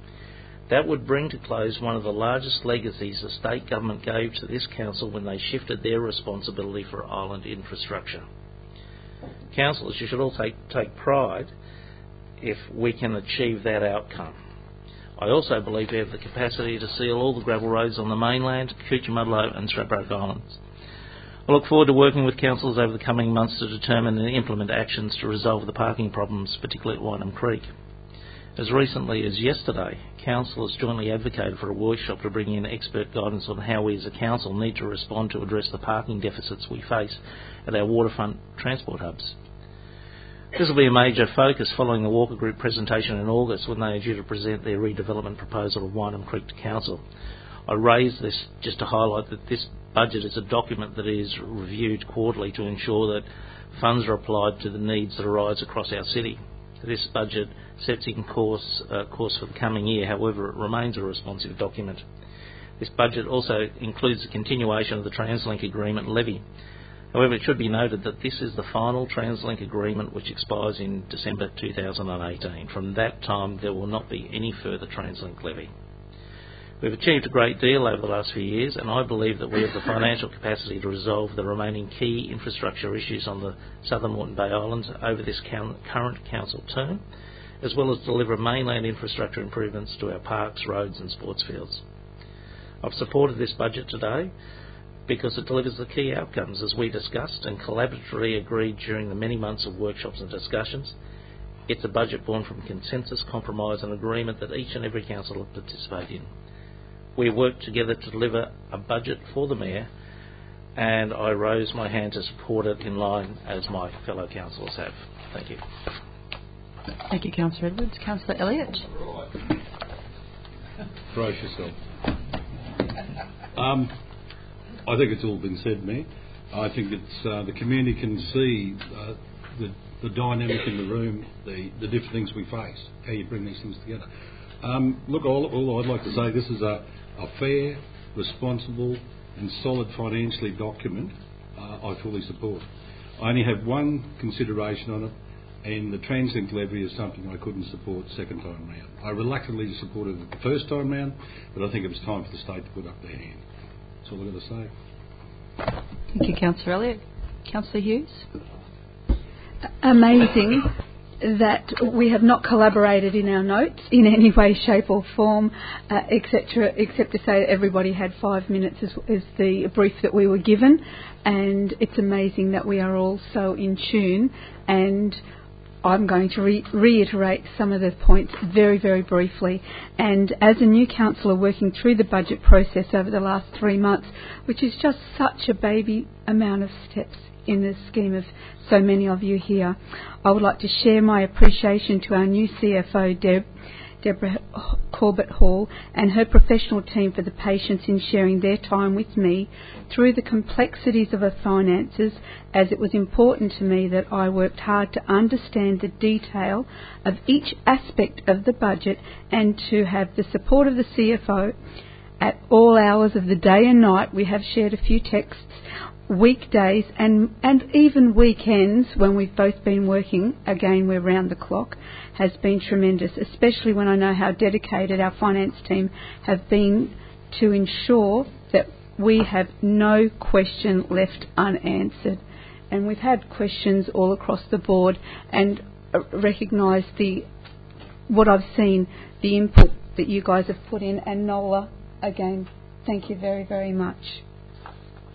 That would bring to close one of the largest legacies the state government gave to this council when they shifted their responsibility for island infrastructure. Councillors, you should all take pride if we can achieve that outcome. I also believe we have the capacity to seal all the gravel roads on the mainland, Coochiemudlo and Stradbroke Islands. I look forward to working with councillors over the coming months to determine and implement actions to resolve the parking problems, particularly at Wynam Creek. As recently as yesterday, councillors jointly advocated for a workshop to bring in expert guidance on how we as a council need to respond to address the parking deficits we face at our waterfront transport hubs. This will be a major focus following the Walker Group presentation in August when they are due to present their redevelopment proposal of Wynam Creek to Council. I raise this just to highlight that this budget is a document that is reviewed quarterly to ensure that funds are applied to the needs that arise across our city. This budget sets in course for the coming year, however it remains a responsive document. This budget also includes the continuation of the TransLink agreement levy. However, it should be noted that this is the final TransLink agreement which expires in December 2018. From that time, there will not be any further TransLink levy. We've achieved a great deal over the last few years, and I believe that we have the financial capacity to resolve the remaining key infrastructure issues on the Southern Moreton Bay Islands over this current council term, as well as deliver mainland infrastructure improvements to our parks, roads and sports fields. I've supported this budget today because it delivers the key outcomes as we discussed and collaboratively agreed during the many months of workshops and discussions. It's a budget born from consensus, compromise and agreement that each and every council will participate in. We worked together to deliver a budget for the Mayor, and I raise my hand to support it in line as my fellow councillors have. Thank you. Thank you, Councillor Edwards. Councillor Elliott. Brace yourself. I think it's all been said, Mayor. I think it's the community can see the dynamic in the room, the different things we face, how you bring these things together. Look, all I'd like to say, this is a fair, responsible and solid financially document I fully support. I only have one consideration on it, and the TransLink levy is something I couldn't support second time round. I reluctantly supported it the first time round, but I think it was time for the state to put up their hand. That's all I've got to say. Thank you, Councillor Elliott. Councillor Hughes. Amazing that we have not collaborated in our notes in any way, shape or form, etc., except to say that everybody had 5 minutes as the brief that we were given, and it's amazing that we are all so in tune. And I'm going to reiterate some of the points very, very briefly. And as a new councillor working through the budget process over the last 3 months, which is just such a baby amount of steps in the scheme of so many of you here, I would like to share my appreciation to our new CFO, Deborah Corbett Hall, and her professional team for the patience in sharing their time with me through the complexities of our finances, as it was important to me that I worked hard to understand the detail of each aspect of the budget and to have the support of the CFO at all hours of the day and night. We have shared a few texts, weekdays and even weekends when we've both been working. Again, we're round the clock, has been tremendous, especially when I know how dedicated our finance team have been to ensure that we have no question left unanswered. And we've had questions all across the board, and recognise what I've seen, the input that you guys have put in. And Nola, again, thank you very, very much.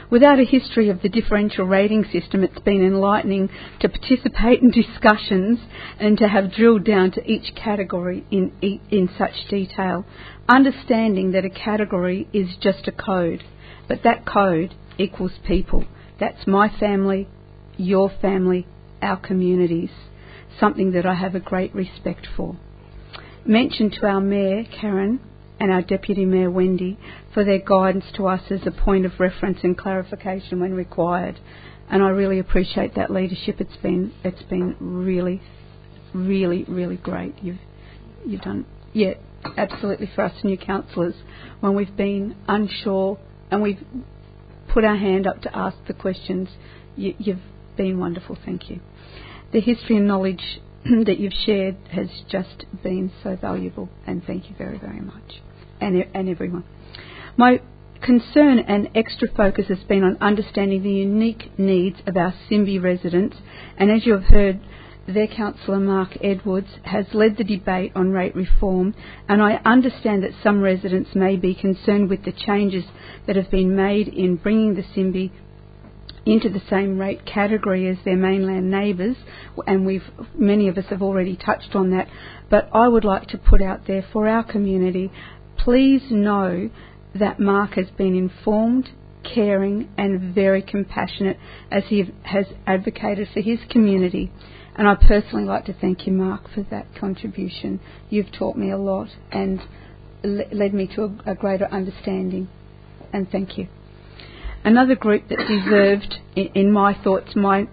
Without a history of the differential rating system, it's been enlightening to participate in discussions and to have drilled down to each category in such detail, understanding that a category is just a code, but that code equals people. That's my family, your family, our communities, something that I have a great respect for. Mention to our Mayor, Karen, and our Deputy Mayor, Wendy, for their guidance to us as a point of reference and clarification when required. And I really appreciate that leadership. It's been really, really, really great. You've done, yeah, absolutely, for us new councillors when we've been unsure and we've put our hand up to ask the questions. You've been wonderful. Thank you. The history and knowledge that you've shared has just been so valuable, and thank you very, very much. And everyone. My concern and extra focus has been on understanding the unique needs of our Simbi residents, and as you have heard, their councillor Mark Edwards has led the debate on rate reform, and I understand that some residents may be concerned with the changes that have been made in bringing the Simbi into the same rate category as their mainland neighbours, and many of us have already touched on that, but I would like to put out there for our community, please know that Mark has been informed, caring and very compassionate as he has advocated for his community. And I'd personally like to thank you, Mark, for that contribution. You've taught me a lot and led me to a greater understanding, and thank you. Another group that deserved, in my thoughts, my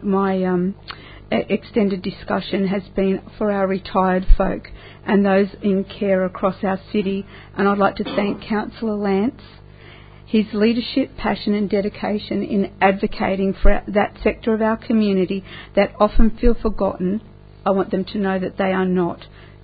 extended discussion has been for our retired folk and those in care across our city, and I'd like to thank Councillor Lance. His leadership, passion and dedication in advocating for that sector of our community that often feel forgotten, I want them to know that they are not.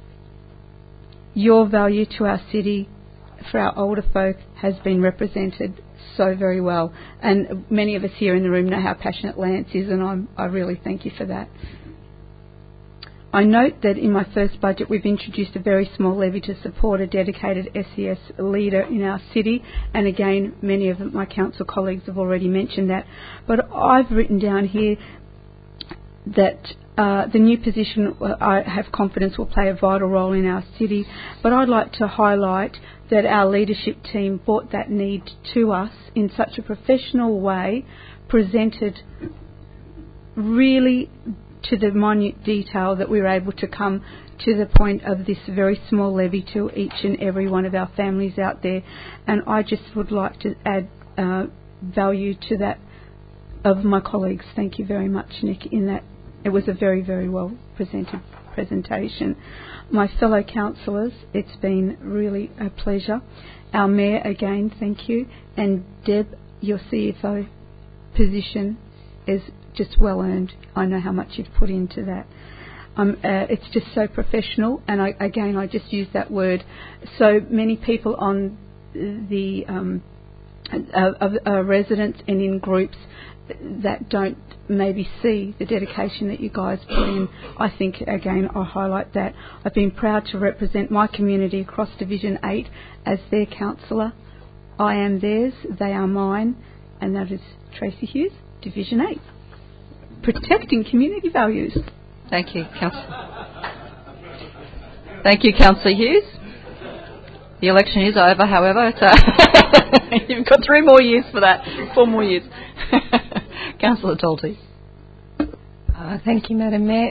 Your value to our city for our older folk has been represented so very well, and many of us here in the room know how passionate Lance is, and I really thank you for that. I note that in my first budget we've introduced a very small levy to support a dedicated SES leader in our city, and again many of my council colleagues have already mentioned that, but I've written down here that the new position, I have confidence, will play a vital role in our city, but I'd like to highlight that our leadership team brought that need to us in such a professional way, presented really to the minute detail that we were able to come to the point of this very small levy to each and every one of our families out there. And I just would like to add value to that of my colleagues. Thank you very much, Nick, in that it was a very, very well presented presentation. My fellow councillors, it's been really a pleasure. Our Mayor, again, thank you. And Deb, your CFO position is just well earned. I know how much you've put into that. It's just so professional, and I just use that word. So many people on the residents and in groups that don't maybe see the dedication that you guys put in. I think, again, I'll highlight that. I've been proud to represent my community across Division 8 as their councillor. I am theirs, they are mine, and that is Tracy Hughes, Division 8. Protecting community values. Thank you, Councillor. Thank you, Councillor Hughes. The election is over, however, so you've got 3 more years for that, 4 more years. Councillor Talty. Thank you, Madam Mayor.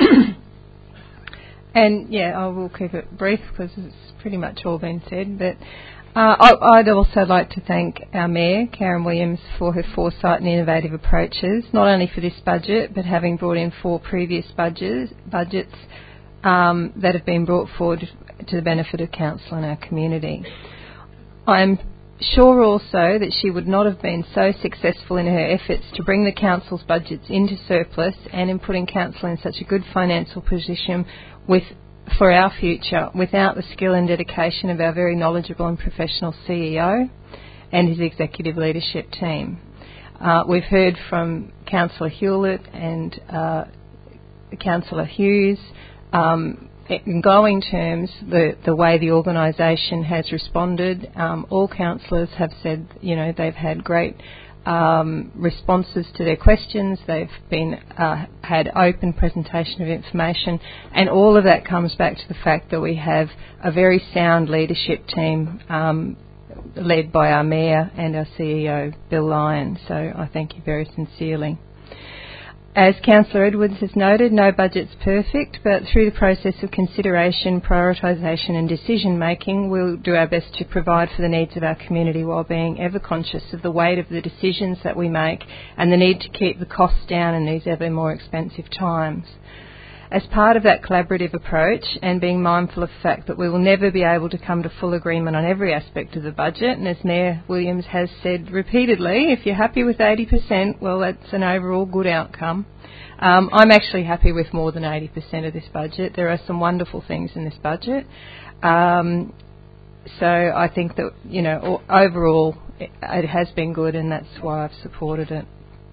And yeah, I will keep it brief because it's pretty much all been said, but I'd also like to thank our Mayor, Karen Williams, for her foresight and innovative approaches, not only for this budget, but having brought in 4 previous budgets that have been brought forward to the benefit of council and our community. I'm sure also that she would not have been so successful in her efforts to bring the council's budgets into surplus and in putting council in such a good financial position for our future without the skill and dedication of our very knowledgeable and professional CEO and his executive leadership team. We've heard from Councillor Hewlett and Councillor Hughes in glowing terms the way the organisation has responded. All councillors have said, they've had great responses to their questions. They've been had open presentation of information, and all of that comes back to the fact that we have a very sound leadership team led by our Mayor and our CEO, Bill Lyon. So I thank you very sincerely. As Councillor Edwards has noted, no budget's perfect, but through the process of consideration, prioritisation and decision making, we'll do our best to provide for the needs of our community while being ever conscious of the weight of the decisions that we make and the need to keep the costs down in these ever more expensive times. As part of that collaborative approach and being mindful of the fact that we will never be able to come to full agreement on every aspect of the budget, and as Mayor Williams has said repeatedly, if you're happy with 80%, well, that's an overall good outcome. I'm actually happy with more than 80% of this budget. There are some wonderful things in this budget. So I think that, you know, overall it has been good, and that's why I've supported it.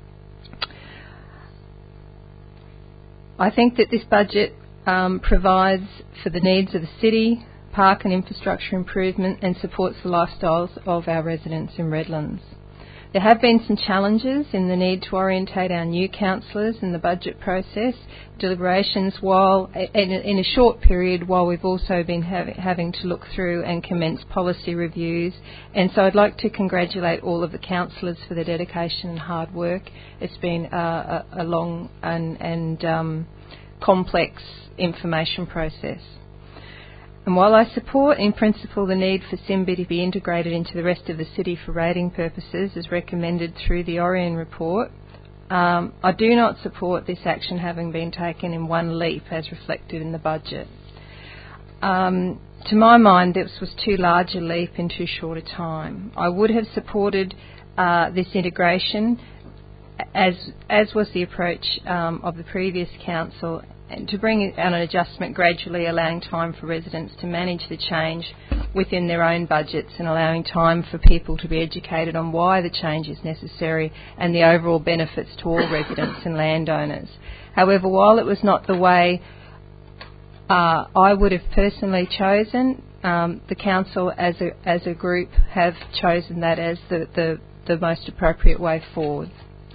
I think that this budget provides for the needs of the city, park and infrastructure improvement, and supports the lifestyles of our residents in Redlands. There have been some challenges in the need to orientate our new councillors in the budget process, deliberations while in a short period, while we've also been having to look through and commence policy reviews. And so I'd like to congratulate all of the councillors for their dedication and hard work. It's been a long and complex information process. And while I support in principle the need for Simbi to be integrated into the rest of the city for rating purposes as recommended through the Orion report, I do not support this action having been taken in one leap as reflected in the budget. To my mind, this was too large a leap in too short a time. I would have supported this integration, as was the approach of the previous council, and to bring an adjustment gradually, allowing time for residents to manage the change within their own budgets and allowing time for people to be educated on why the change is necessary and the overall benefits to all residents and landowners. However, while it was not the way I would have personally chosen, the council as a group have chosen that as the most appropriate way forward.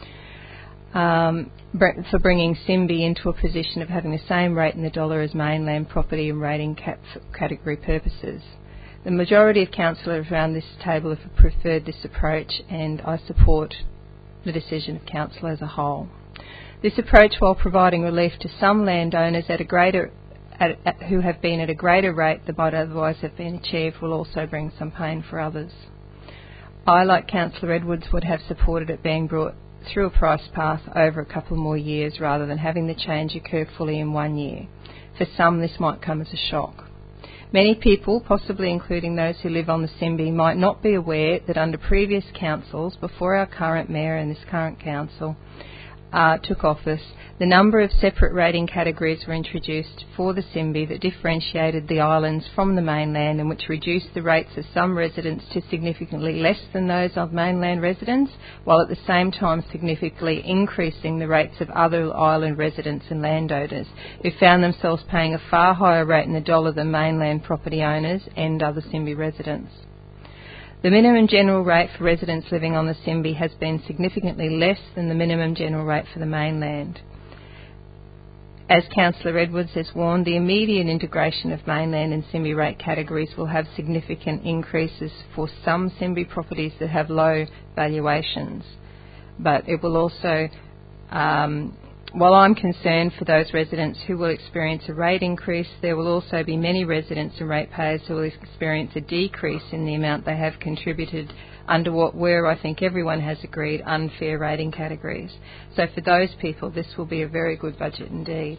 For bringing Simbi into a position of having the same rate in the dollar as mainland property and rating category purposes. The majority of councillors around this table have preferred this approach, and I support the decision of council as a whole. This approach, while providing relief to some landowners who have been at a greater rate than might otherwise have been achieved, will also bring some pain for others. I, like Councillor Edwards, would have supported it being brought through a price path over a couple more years rather than having the change occur fully in 1 year. For some, this might come as a shock. Many people, possibly including those who live on the Simbi, might not be aware that under previous councils, before our current Mayor and this current council took office, the number of separate rating categories were introduced for the Simbi that differentiated the islands from the mainland and which reduced the rates of some residents to significantly less than those of mainland residents, while at the same time significantly increasing the rates of other island residents and landowners who found themselves paying a far higher rate in the dollar than mainland property owners and other Simbi residents. The minimum general rate for residents living on the Simbi has been significantly less than the minimum general rate for the mainland. As Councillor Edwards has warned, the immediate integration of mainland and Simbi rate categories will have significant increases for some Simbi properties that have low valuations. But it will also, while I'm concerned for those residents who will experience a rate increase, there will also be many residents and ratepayers who will experience a decrease in the amount they have contributed under what were, I think everyone has agreed, unfair rating categories. So for those people, this will be a very good budget indeed.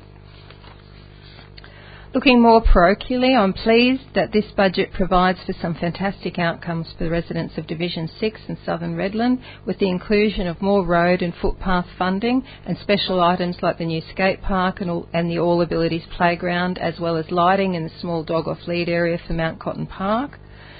Looking more parochially, I'm pleased that this budget provides for some fantastic outcomes for the residents of Division 6 and Southern Redland, with the inclusion of more road and footpath funding and special items like the new skate park and the All Abilities playground, as well as lighting in the small dog-off lead area for Mount Cotton Park.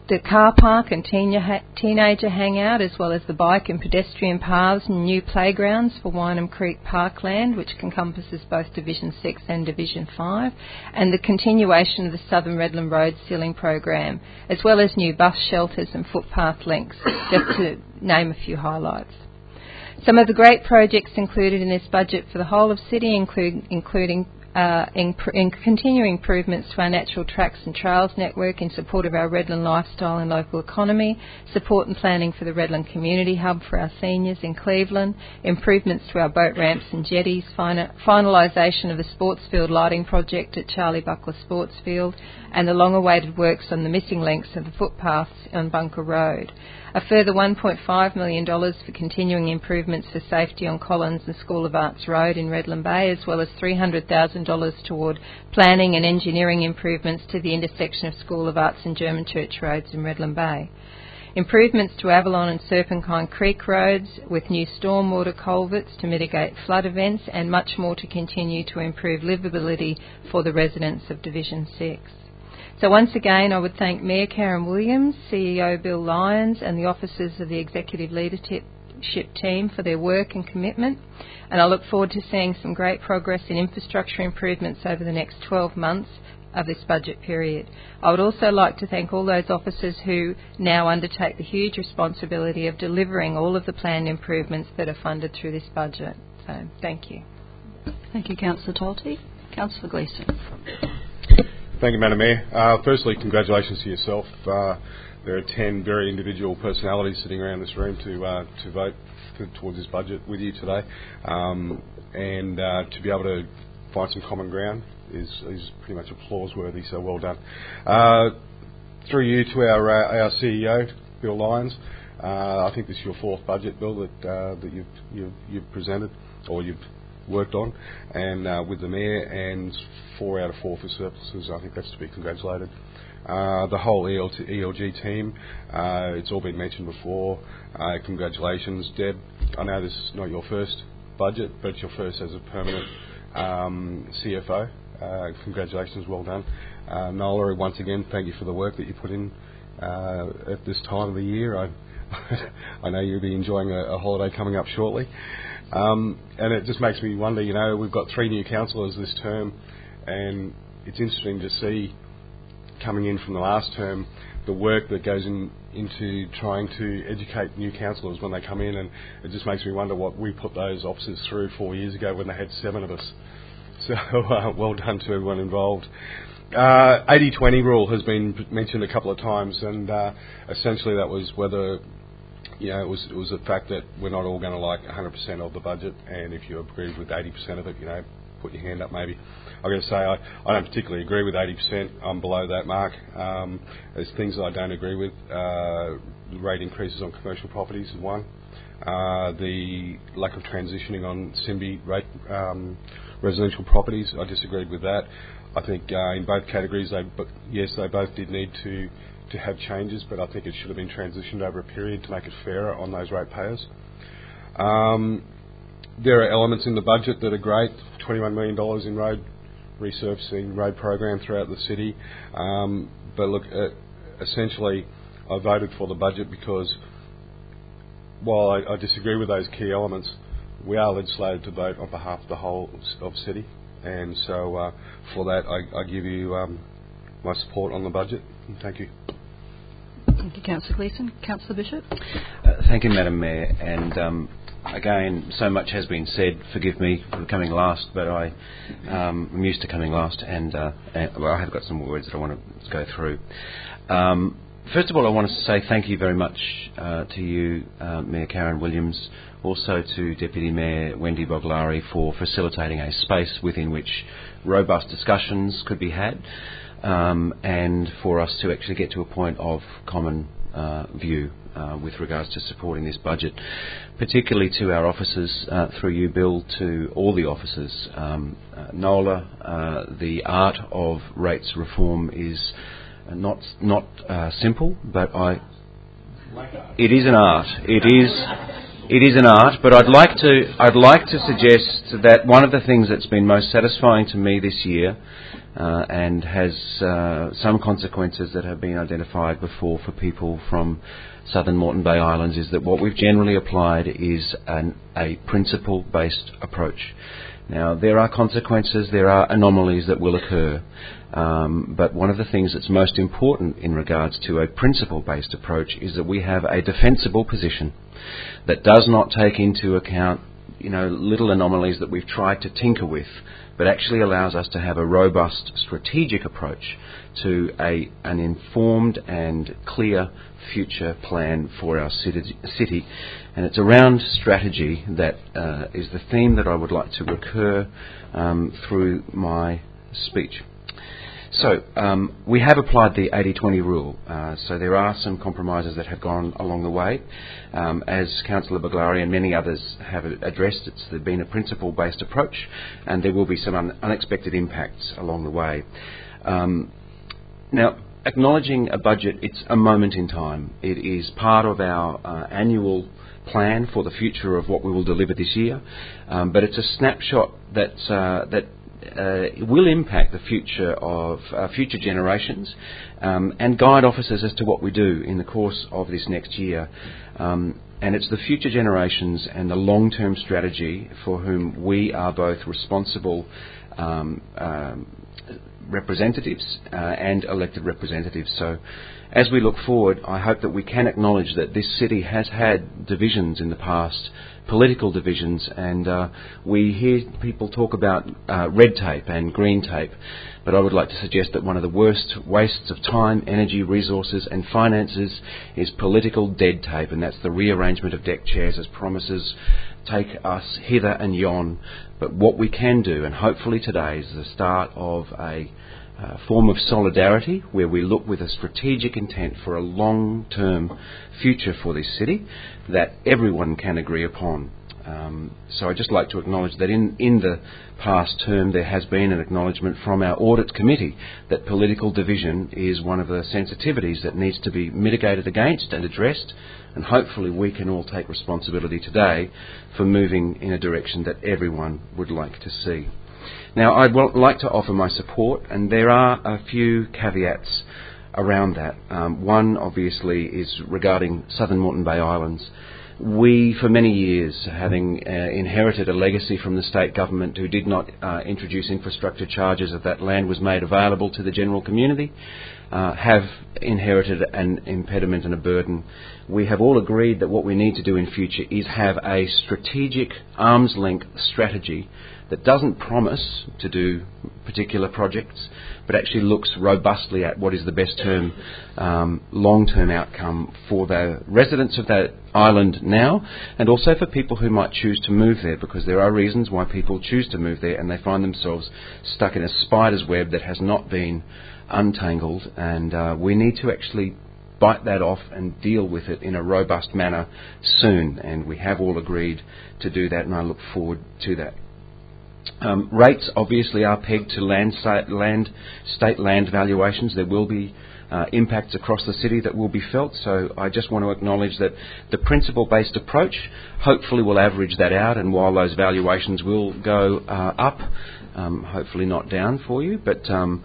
the car park and teenager hangout, as well as the bike and pedestrian paths and new playgrounds for Wynham Creek Parkland, which encompasses both Division 6 and Division 5, and the continuation of the Southern Redland Road Sealing Program, as well as new bus shelters and footpath links, just to name a few highlights. Some of the great projects included in this budget for the whole of City including continuing improvements to our natural tracks and trails network in support of our Redland lifestyle and local economy, support and planning for the Redland Community Hub for our seniors in Cleveland, improvements to our boat ramps and jetties, finalisation of the Sportsfield lighting project at Charlie Buckler Sportsfield, and the long-awaited works on the missing links of the footpaths on Bunker Road. A further $1.5 million for continuing improvements for safety on Collins and School of Arts Road in Redland Bay, as well as $300,000 toward planning and engineering improvements to the intersection of School of Arts and German Church Roads in Redland Bay. Improvements to Avalon and Serpentine Creek roads with new stormwater culverts to mitigate flood events, and much more to continue to improve livability for the residents of Division 6. So once again, I would thank Mayor Karen Williams, CEO Bill Lyons, and the officers of the Executive Leadership team for their work and commitment, and I look forward to seeing some great progress in infrastructure improvements over the next 12 months of this budget period. I would also like to thank all those officers who now undertake the huge responsibility of delivering all of the planned improvements that are funded through this budget. So, thank you. Thank you, Councillor Talty. Councillor Gleeson. Thank you, Madam Mayor. Firstly, congratulations to yourself. There are 10 very individual personalities sitting around this room to vote towards this budget with you today, and to be able to find some common ground is pretty much applause-worthy. So well done. Through you to our CEO, Bill Lyons. I think this is your fourth budget, Bill, that you've presented or you've worked on, and with the Mayor, and 4 out of 4 for surpluses. I think that's to be congratulated. The whole ELG team, it's all been mentioned before. Congratulations, Deb. I know this is not your first budget, but it's your first as a permanent CFO. Congratulations, well done. Nola, once again, thank you for the work that you put in at this time of the year. I know you'll be enjoying a holiday coming up shortly. And it just makes me wonder, we've got 3 new councillors this term, and it's interesting to see, coming in from the last term, the work that goes into trying to educate new councillors when they come in, and it just makes me wonder what we put those officers through 4 years ago when they had 7 of us. So well done to everyone involved. 80-20 rule has been mentioned a couple of times, and essentially that was whether it was the fact that we're not all going to like 100% of the budget, and if you agree with 80% of it, put your hand up maybe. I've got to say, I don't particularly agree with 80%. I'm below that mark. There's things that I don't agree with. The rate increases on commercial properties is one. The lack of transitioning on SIMBI rate residential properties, I disagreed with that. I think in both categories, they both did need to have changes, but I think it should have been transitioned over a period to make it fairer on those ratepayers. There are elements in the budget that are great. $21 million in road resurfacing, road program throughout the city. But look, essentially, I voted for the budget because while I disagree with those key elements, we are legislated to vote on behalf of the whole of City. And so for that, I give you my support on the budget. Thank you. Thank you, Councillor Gleeson. Councillor Bishop. Thank you, Madam Mayor. And again, so much has been said. Forgive me for coming last, but I'm used to coming last, and I have got some words that I want to go through. First of all, I want to say thank you very much to you, Mayor Karen Williams, also to Deputy Mayor Wendy Boglari for facilitating a space within which robust discussions could be had, and for us to actually get to a point of common view with regards to supporting this budget, particularly to our officers, through you, Bill, to all the officers. Nola, the art of rates reform is not simple, but it is an art. It is It is an art, but I'd like to suggest that one of the things that's been most satisfying to me this year, and has some consequences that have been identified before for people from southern Moreton Bay Islands, is that what we've generally applied is a principle-based approach. Now, there are consequences, there are anomalies that will occur, but one of the things that's most important in regards to a principle-based approach is that we have a defensible position that does not take into account, little anomalies that we've tried to tinker with, but actually allows us to have a robust strategic approach to an informed and clear future plan for our city. And it's around strategy that is the theme that I would like to recur through my speech. So, we have applied the 80-20 rule, so there are some compromises that have gone along the way. As Councillor Baglari and many others have addressed, it's been a principle-based approach, and there will be some unexpected impacts along the way. Now, acknowledging a budget, it's a moment in time. It is part of our annual plan for the future of what we will deliver this year, but it's a snapshot that will impact the future of future generations and guide officers as to what we do in the course of this next year. And it's the future generations and the long-term strategy for whom we are both responsible representatives and elected representatives. So as we look forward, I hope that we can acknowledge that this city has had divisions in the past, political divisions, and we hear people talk about red tape and green tape, but I would like to suggest that one of the worst wastes of time, energy, resources and finances is political dead tape, and that's the rearrangement of deck chairs as promises take us hither and yon. But what we can do, and hopefully today, is the start of a form of solidarity where we look with a strategic intent for a long-term future for this city that everyone can agree upon. So I'd just like to acknowledge that in the past term there has been an acknowledgement from our audit committee that political division is one of the sensitivities that needs to be mitigated against and addressed, and hopefully we can all take responsibility today for moving in a direction that everyone would like to see. Now, I'd like to offer my support, and there are a few caveats around that. One, obviously, is regarding southern Moreton Bay Islands. We, for many years, having inherited a legacy from the state government who did not introduce infrastructure charges as that land was made available to the general community, have inherited an impediment and a burden. We have all agreed that what we need to do in future is have a strategic arm's-length strategy that doesn't promise to do particular projects, but actually looks robustly at what is the best long-term outcome for the residents of that island now, and also for people who might choose to move there, because there are reasons why people choose to move there and they find themselves stuck in a spider's web that has not been untangled, and we need to actually bite that off and deal with it in a robust manner soon, and we have all agreed to do that, and I look forward to that. Rates obviously are pegged to state land valuations. There will be impacts across the city that will be felt, so I just want to acknowledge that the principle-based approach hopefully will average that out, and while those valuations will go up, hopefully not down for you, but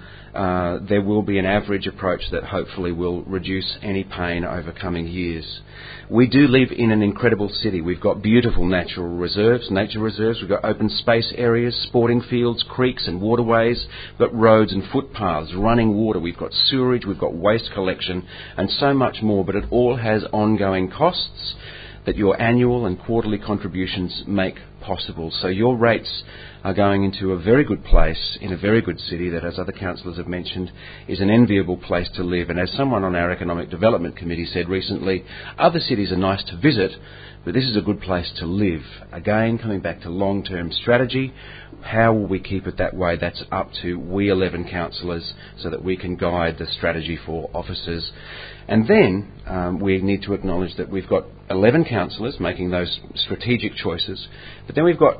there will be an average approach that hopefully will reduce any pain over coming years. We do live in an incredible city. We've got beautiful nature reserves, we've got open space areas, sporting fields, creeks and waterways, we've got roads and footpaths, running water, we've got sewerage, we've got waste collection and so much more, but it all has ongoing costs that your annual and quarterly contributions make possible. So your rates are going into a very good place in a very good city that, as other councillors have mentioned, is an enviable place to live. And as someone on our Economic Development Committee said recently, other cities are nice to visit, but this is a good place to live. Again, coming back to long-term strategy, how will we keep it that way? That's up to we 11 councillors so that we can guide the strategy for officers. And then we need to acknowledge that we've got 11 councillors making those strategic choices, but then we've got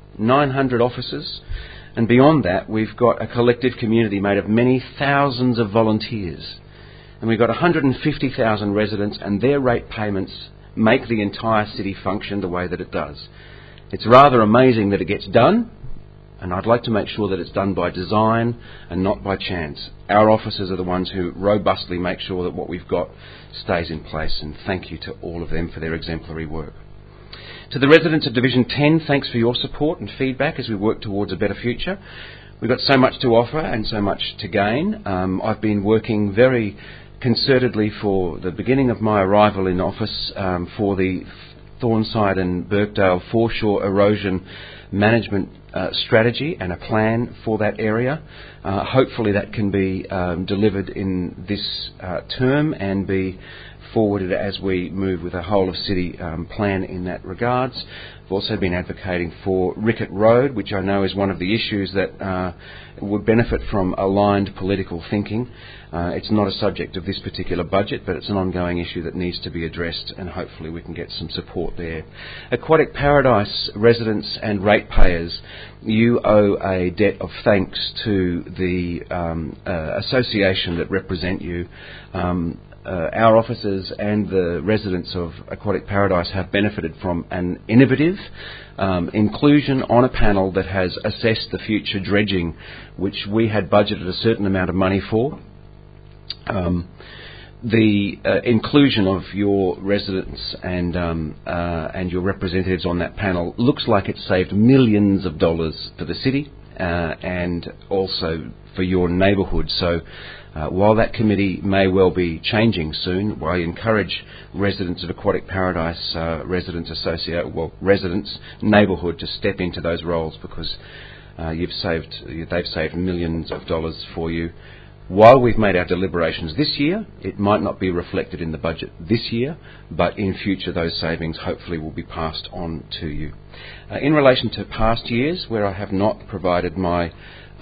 900 officers, and beyond that we've got a collective community made of many thousands of volunteers, and we've got 150,000 residents, and their rate payments make the entire city function the way that it does. It's rather amazing that it gets done, and I'd like to make sure that it's done by design and not by chance. Our officers are the ones who robustly make sure that what we've got stays in place, and thank you to all of them for their exemplary work. To the residents of Division 10, thanks for your support and feedback as we work towards a better future. We've got so much to offer and so much to gain. I've been working very concertedly for the beginning of my arrival in office for the Thornside and Birkdale foreshore erosion management strategy and a plan for that area. Hopefully that can be delivered in this term and be forwarded as we move with a whole of city plan in that regards. I've also been advocating for Rickett Road, which I know is one of the issues that would benefit from aligned political thinking. It's not a subject of this particular budget, but it's an ongoing issue that needs to be addressed, and hopefully we can get some support there. Aquatic Paradise residents and ratepayers, you owe a debt of thanks to the association that represent you. Our officers and the residents of Aquatic Paradise have benefited from an innovative inclusion on a panel that has assessed the future dredging, which we had budgeted a certain amount of money for. The inclusion of your residents and your representatives on that panel looks like it saved millions of dollars for the city and also for your neighbourhood. So while that committee may well be changing soon, I encourage residents of Aquatic Paradise, residents neighbourhood to step into those roles, because they've saved millions of dollars for you. While we've made our deliberations this year, it might not be reflected in the budget this year, but in future those savings hopefully will be passed on to you. In relation to past years, where I have not provided my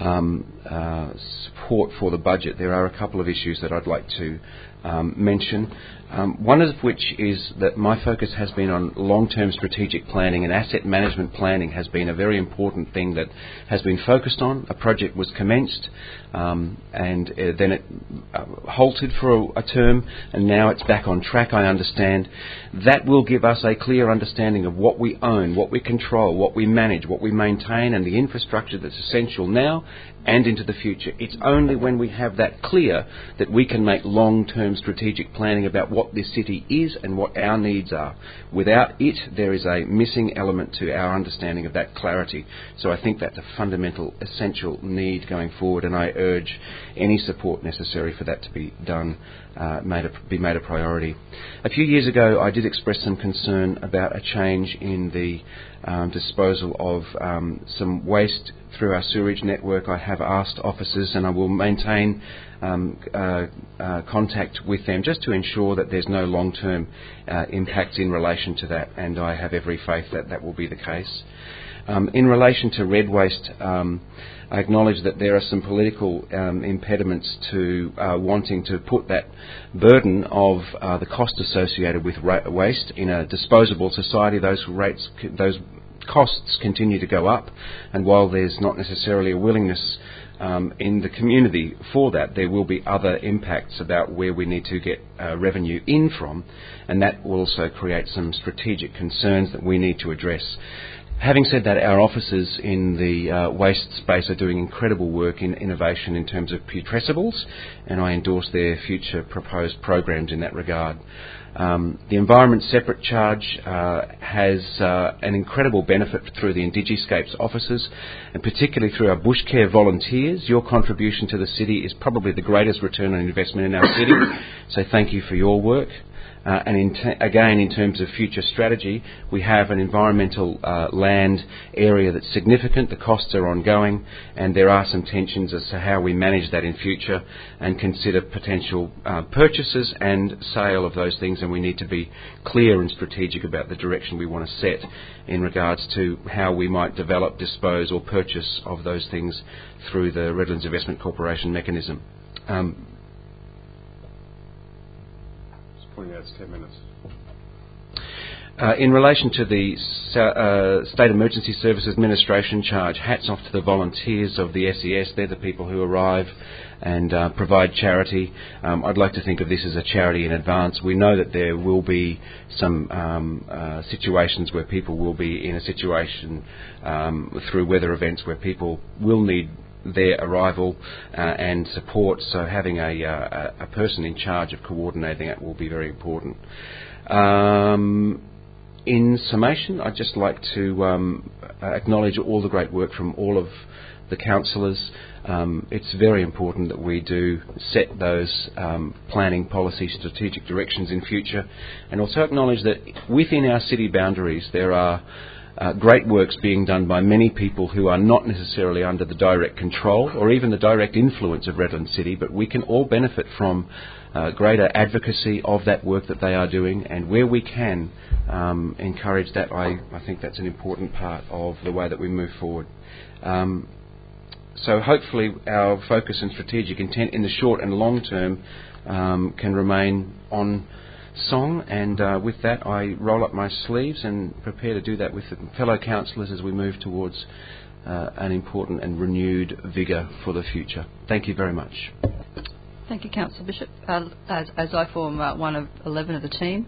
support for the budget, there are a couple of issues that I'd like to mention. One of which is that my focus has been on long-term strategic planning, and asset management planning has been a very important thing that has been focused on. A project was commenced and then it halted for a term, and now it's back on track, I understand. That will give us a clear understanding of what we own, what we control, what we manage, what we maintain, and the infrastructure that's essential now and into the future. It's only when we have that clear that we can make long-term strategic planning about what this city is and what our needs are. Without it, there is a missing element to our understanding of that clarity. So I think that's a fundamental, essential need going forward, and I urge any support necessary for that to be done, be made a priority. A few years ago, I did express some concern about a change in the disposal of some waste through our sewerage network. I have asked officers, and I will maintain contact with them just to ensure that there's no long-term impacts in relation to that, and I have every faith that that will be the case. In relation to red waste, I acknowledge that there are some political impediments to wanting to put that burden of the cost associated with waste in a disposable society. Those costs continue to go up, and while there's not necessarily a willingness in the community for that, there will be other impacts about where we need to get revenue in from, and that will also create some strategic concerns that we need to address. Having said that, our officers in the waste space are doing incredible work in innovation in terms of putrescibles, and I endorse their future proposed programs in that regard. The Environment Separate Charge has an incredible benefit through the Indigiscapes officers, and particularly through our Bush Care volunteers. Your contribution to the city is probably the greatest return on investment in our city, so thank you for your work. And again, in terms of future strategy, we have an environmental land area that's significant. The costs are ongoing, and there are some tensions as to how we manage that in future and consider potential purchases and sale of those things, and we need to be clear and strategic about the direction we want to set in regards to how we might develop, dispose or purchase of those things through the Redlands Investment Corporation mechanism. Pointing out it's 10 minutes. In relation to the State Emergency Services Administration charge, hats off to the volunteers of the SES. They're the people who arrive and provide charity. I'd like to think of this as a charity in advance. We know that there will be some situations where people will be in a situation through weather events where people will need their arrival and support, so having a person in charge of coordinating that will be very important. In summation, I'd just like to acknowledge all the great work from all of the councillors. It's very important that we do set those planning, policy, strategic directions in future, and also acknowledge that within our city boundaries there are great works being done by many people who are not necessarily under the direct control or even the direct influence of Redland City, but we can all benefit from greater advocacy of that work that they are doing, and where we can encourage that. I think that's an important part of the way that we move forward. So hopefully our focus and strategic intent in the short and long term can remain on song, and with that I roll up my sleeves and prepare to do that with the fellow councillors as we move towards an important and renewed vigour for the future. Thank you very much. Thank you, Councillor Bishop. As I form one of 11 of the team,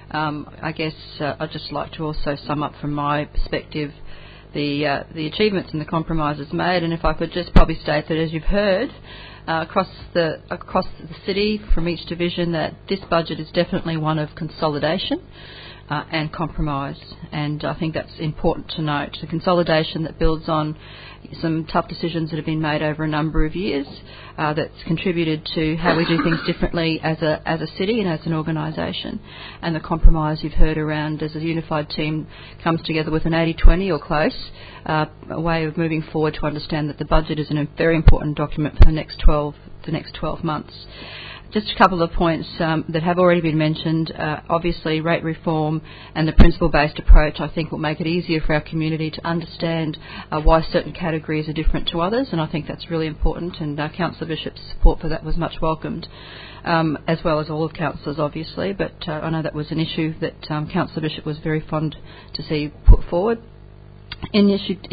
I guess I'd just like to also sum up from my perspective the achievements and the compromises made, and if I could just probably state that, as you've heard, across the city from each division, that this budget is definitely one of consolidation and compromise, and I think that's important to note. The consolidation that builds on some tough decisions that have been made over a number of years, that's contributed to how we do things differently as a city and as an organisation, and the compromise you've heard around as a unified team comes together with an 80-20 or close, a way of moving forward to understand that the budget is a very important document for the next 12 months. Just a couple of points that have already been mentioned. Obviously, rate reform and the principle-based approach, I think, will make it easier for our community to understand why certain categories are different to others, and I think that's really important, and Councillor Bishop's support for that was much welcomed, as well as all of councillors, obviously, but I know that was an issue that Councillor Bishop was very fond to see put forward. In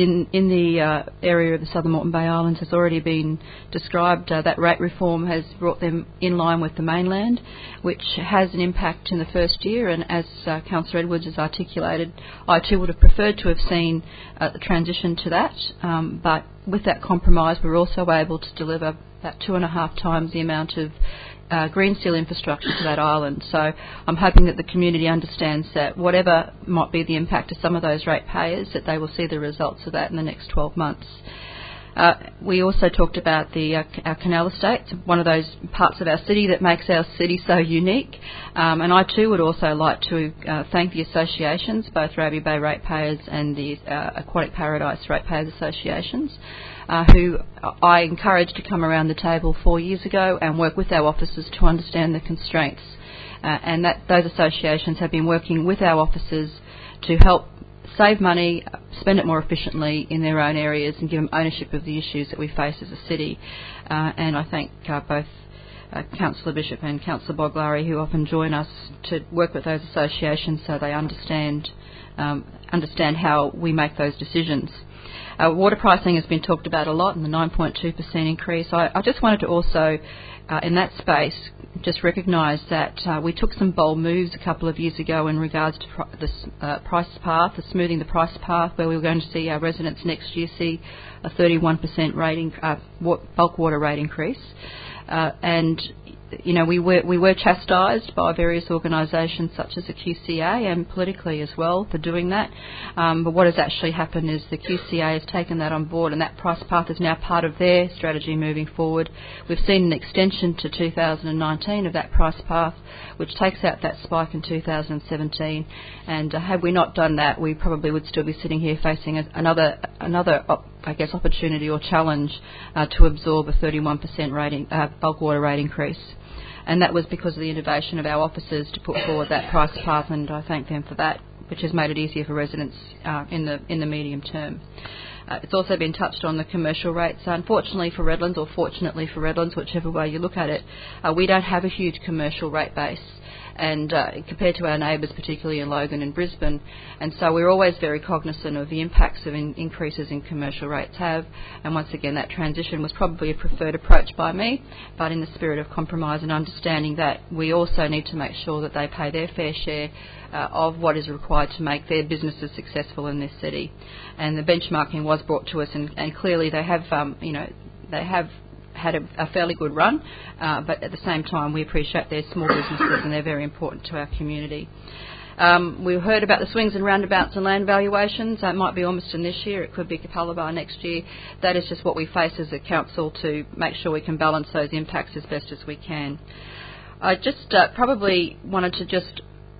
the area of the Southern Moreton Bay Islands has already been described. That rate reform has brought them in line with the mainland, which has an impact in the first year, and as Councillor Edwards has articulated, I too would have preferred to have seen the transition to that, but with that compromise we're also able to deliver about 2.5 times the amount of green steel infrastructure to that island. So I'm hoping that the community understands that whatever might be the impact of some of those ratepayers, that they will see the results of that in the next 12 months. We also talked about our canal estates, one of those parts of our city that makes our city so unique. And I too would also like to thank the associations, both Raby Bay Ratepayers and the Aquatic Paradise Ratepayers Associations, who I encouraged to come around the table 4 years ago and work with our officers to understand the constraints. And that those associations have been working with our officers to help save money, spend it more efficiently in their own areas, and give them ownership of the issues that we face as a city. And I thank both Councillor Bishop and Councillor Boglari, who often join us to work with those associations so they understand how we make those decisions. Water pricing has been talked about a lot, and the 9.2% increase. I just wanted to also, in that space, just recognise that we took some bold moves a couple of years ago in regards to the price path, the smoothing the price path, where we were going to see our residents next year see a 31% bulk water rate increase. And you know, we were chastised by various organisations such as the QCA and politically as well for doing that. But what has actually happened is the QCA has taken that on board, and that price path is now part of their strategy moving forward. We've seen an extension to 2019 of that price path, which takes out that spike in 2017. And had we not done that, we probably would still be sitting here facing another opportunity or challenge to absorb a 31% bulk water rate increase. And that was because of the innovation of our officers to put forward that price path, and I thank them for that, which has made it easier for residents in the medium term. It's also been touched on the commercial rates. Unfortunately for Redlands, or fortunately for Redlands, whichever way you look at it, we don't have a huge commercial rate base. and compared to our neighbours, particularly in Logan and Brisbane. And so we're always very cognisant of the impacts of increases in commercial rates have. And once again, that transition was probably a preferred approach by me, but in the spirit of compromise and understanding that we also need to make sure that they pay their fair share of what is required to make their businesses successful in this city. And the benchmarking was brought to us, and clearly they have, they have had a fairly good run, but at the same time we appreciate they're small businesses and they're very important to our community. We heard about the swings and roundabouts and land valuations. It might be Ormiston this year, it could be Capalaba next year. That is just what we face as a council to make sure we can balance those impacts as best as we can. I just probably wanted to just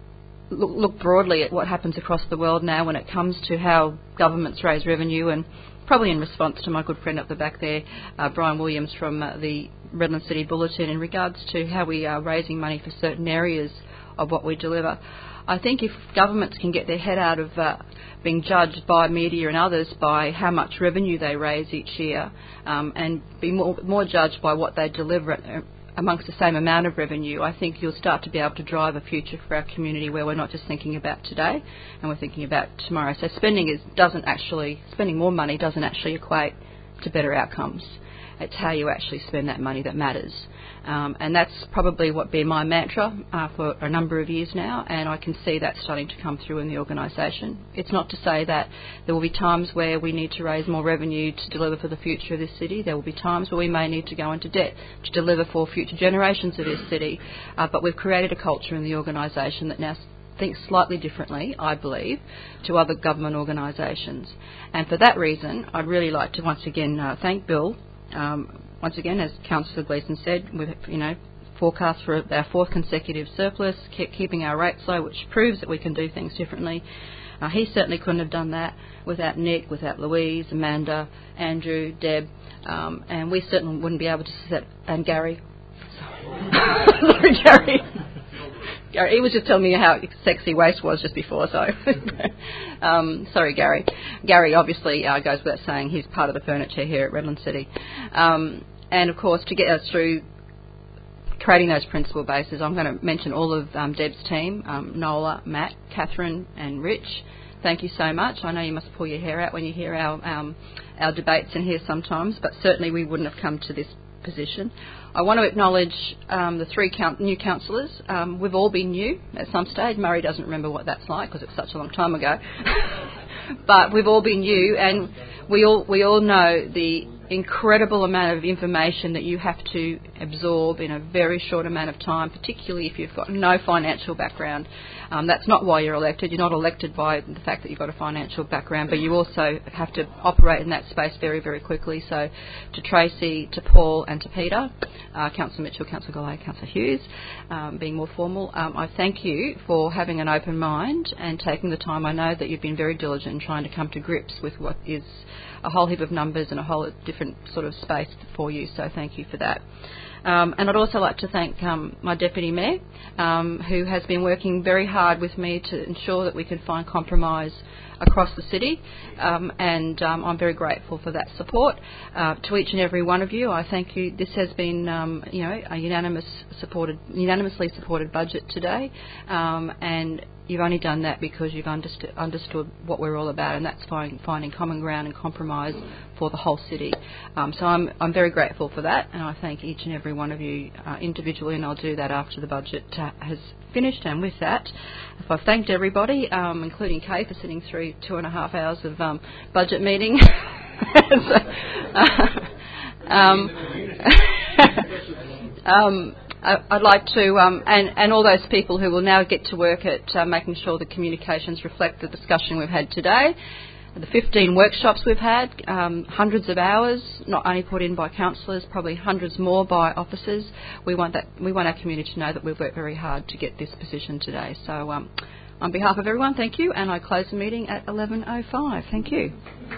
look broadly at what happens across the world now when it comes to how governments raise revenue, and probably in response to my good friend up the back there, Brian Williams from the Redland City Bulletin, in regards to how we are raising money for certain areas of what we deliver. I think if governments can get their head out of being judged by media and others by how much revenue they raise each year, and be more judged by what they deliver amongst the same amount of revenue, I think you'll start to be able to drive a future for our community where we're not just thinking about today and we're thinking about tomorrow. So spending more money doesn't actually equate to better outcomes. It's how you actually spend that money that matters. And that's probably been my mantra for a number of years now, and I can see that starting to come through in the organisation. It's not to say that there will be times where we need to raise more revenue to deliver for the future of this city. There will be times where we may need to go into debt to deliver for future generations of this city. But we've created a culture in the organisation that now thinks slightly differently, I believe, to other government organisations. And for that reason, I'd really like to once again thank Bill. Once again, as Councillor Gleeson said, we've forecast for our fourth consecutive surplus, keeping our rates low, which proves that we can do things differently. He certainly couldn't have done that without Nick, without Louise, Amanda, Andrew, Deb, and we certainly wouldn't be able to set, and Gary. Sorry, Gary. He was just telling me how sexy waste was just before, so sorry, Gary. Gary obviously goes without saying he's part of the furniture here at Redland City. And of course, to get us through creating those principal bases, I'm going to mention all of Deb's team, Nola, Matt, Catherine and Rich. Thank you so much. I know you must pull your hair out when you hear our debates in here sometimes, but certainly we wouldn't have come to this position. I want to acknowledge the three new councillors. We've all been new at some stage. Murray doesn't remember what that's like because it's such a long time ago. But we've all been new, and we all know the incredible amount of information that you have to absorb in a very short amount of time, particularly if you've got no financial background. That's not why you're elected. You're not elected by the fact that you've got a financial background, but you also have to operate in that space very, very quickly. So to Tracy, to Paul and to Peter, Councillor Mitchell, Councillor Golay, Councillor Hughes, being more formal, I thank you for having an open mind and taking the time. I know that you've been very diligent in trying to come to grips with what is a whole heap of numbers and a whole different sort of space for you, so thank you for that. And I'd also like to thank my Deputy Mayor, who has been working very hard with me to ensure that we can find compromise across the city, and I'm very grateful for that support. To each and every one of you, I thank you. This has been a unanimously supported budget today, and you've only done that because you've understood what we're all about, and that's finding common ground and compromise for the whole city. So I'm very grateful for that, and I thank each and every one of you individually, and I'll do that after the budget has finished. And with that, if I've thanked everybody, including Kay for sitting through 2.5 hours of budget meeting. I'd like to, and all those people who will now get to work at making sure the communications reflect the discussion we've had today, the 15 workshops we've had, hundreds of hours, not only put in by councillors, probably hundreds more by officers. We want our community to know that we've worked very hard to get this position today. So on behalf of everyone, thank you, and I close the meeting at 11:05. Thank you.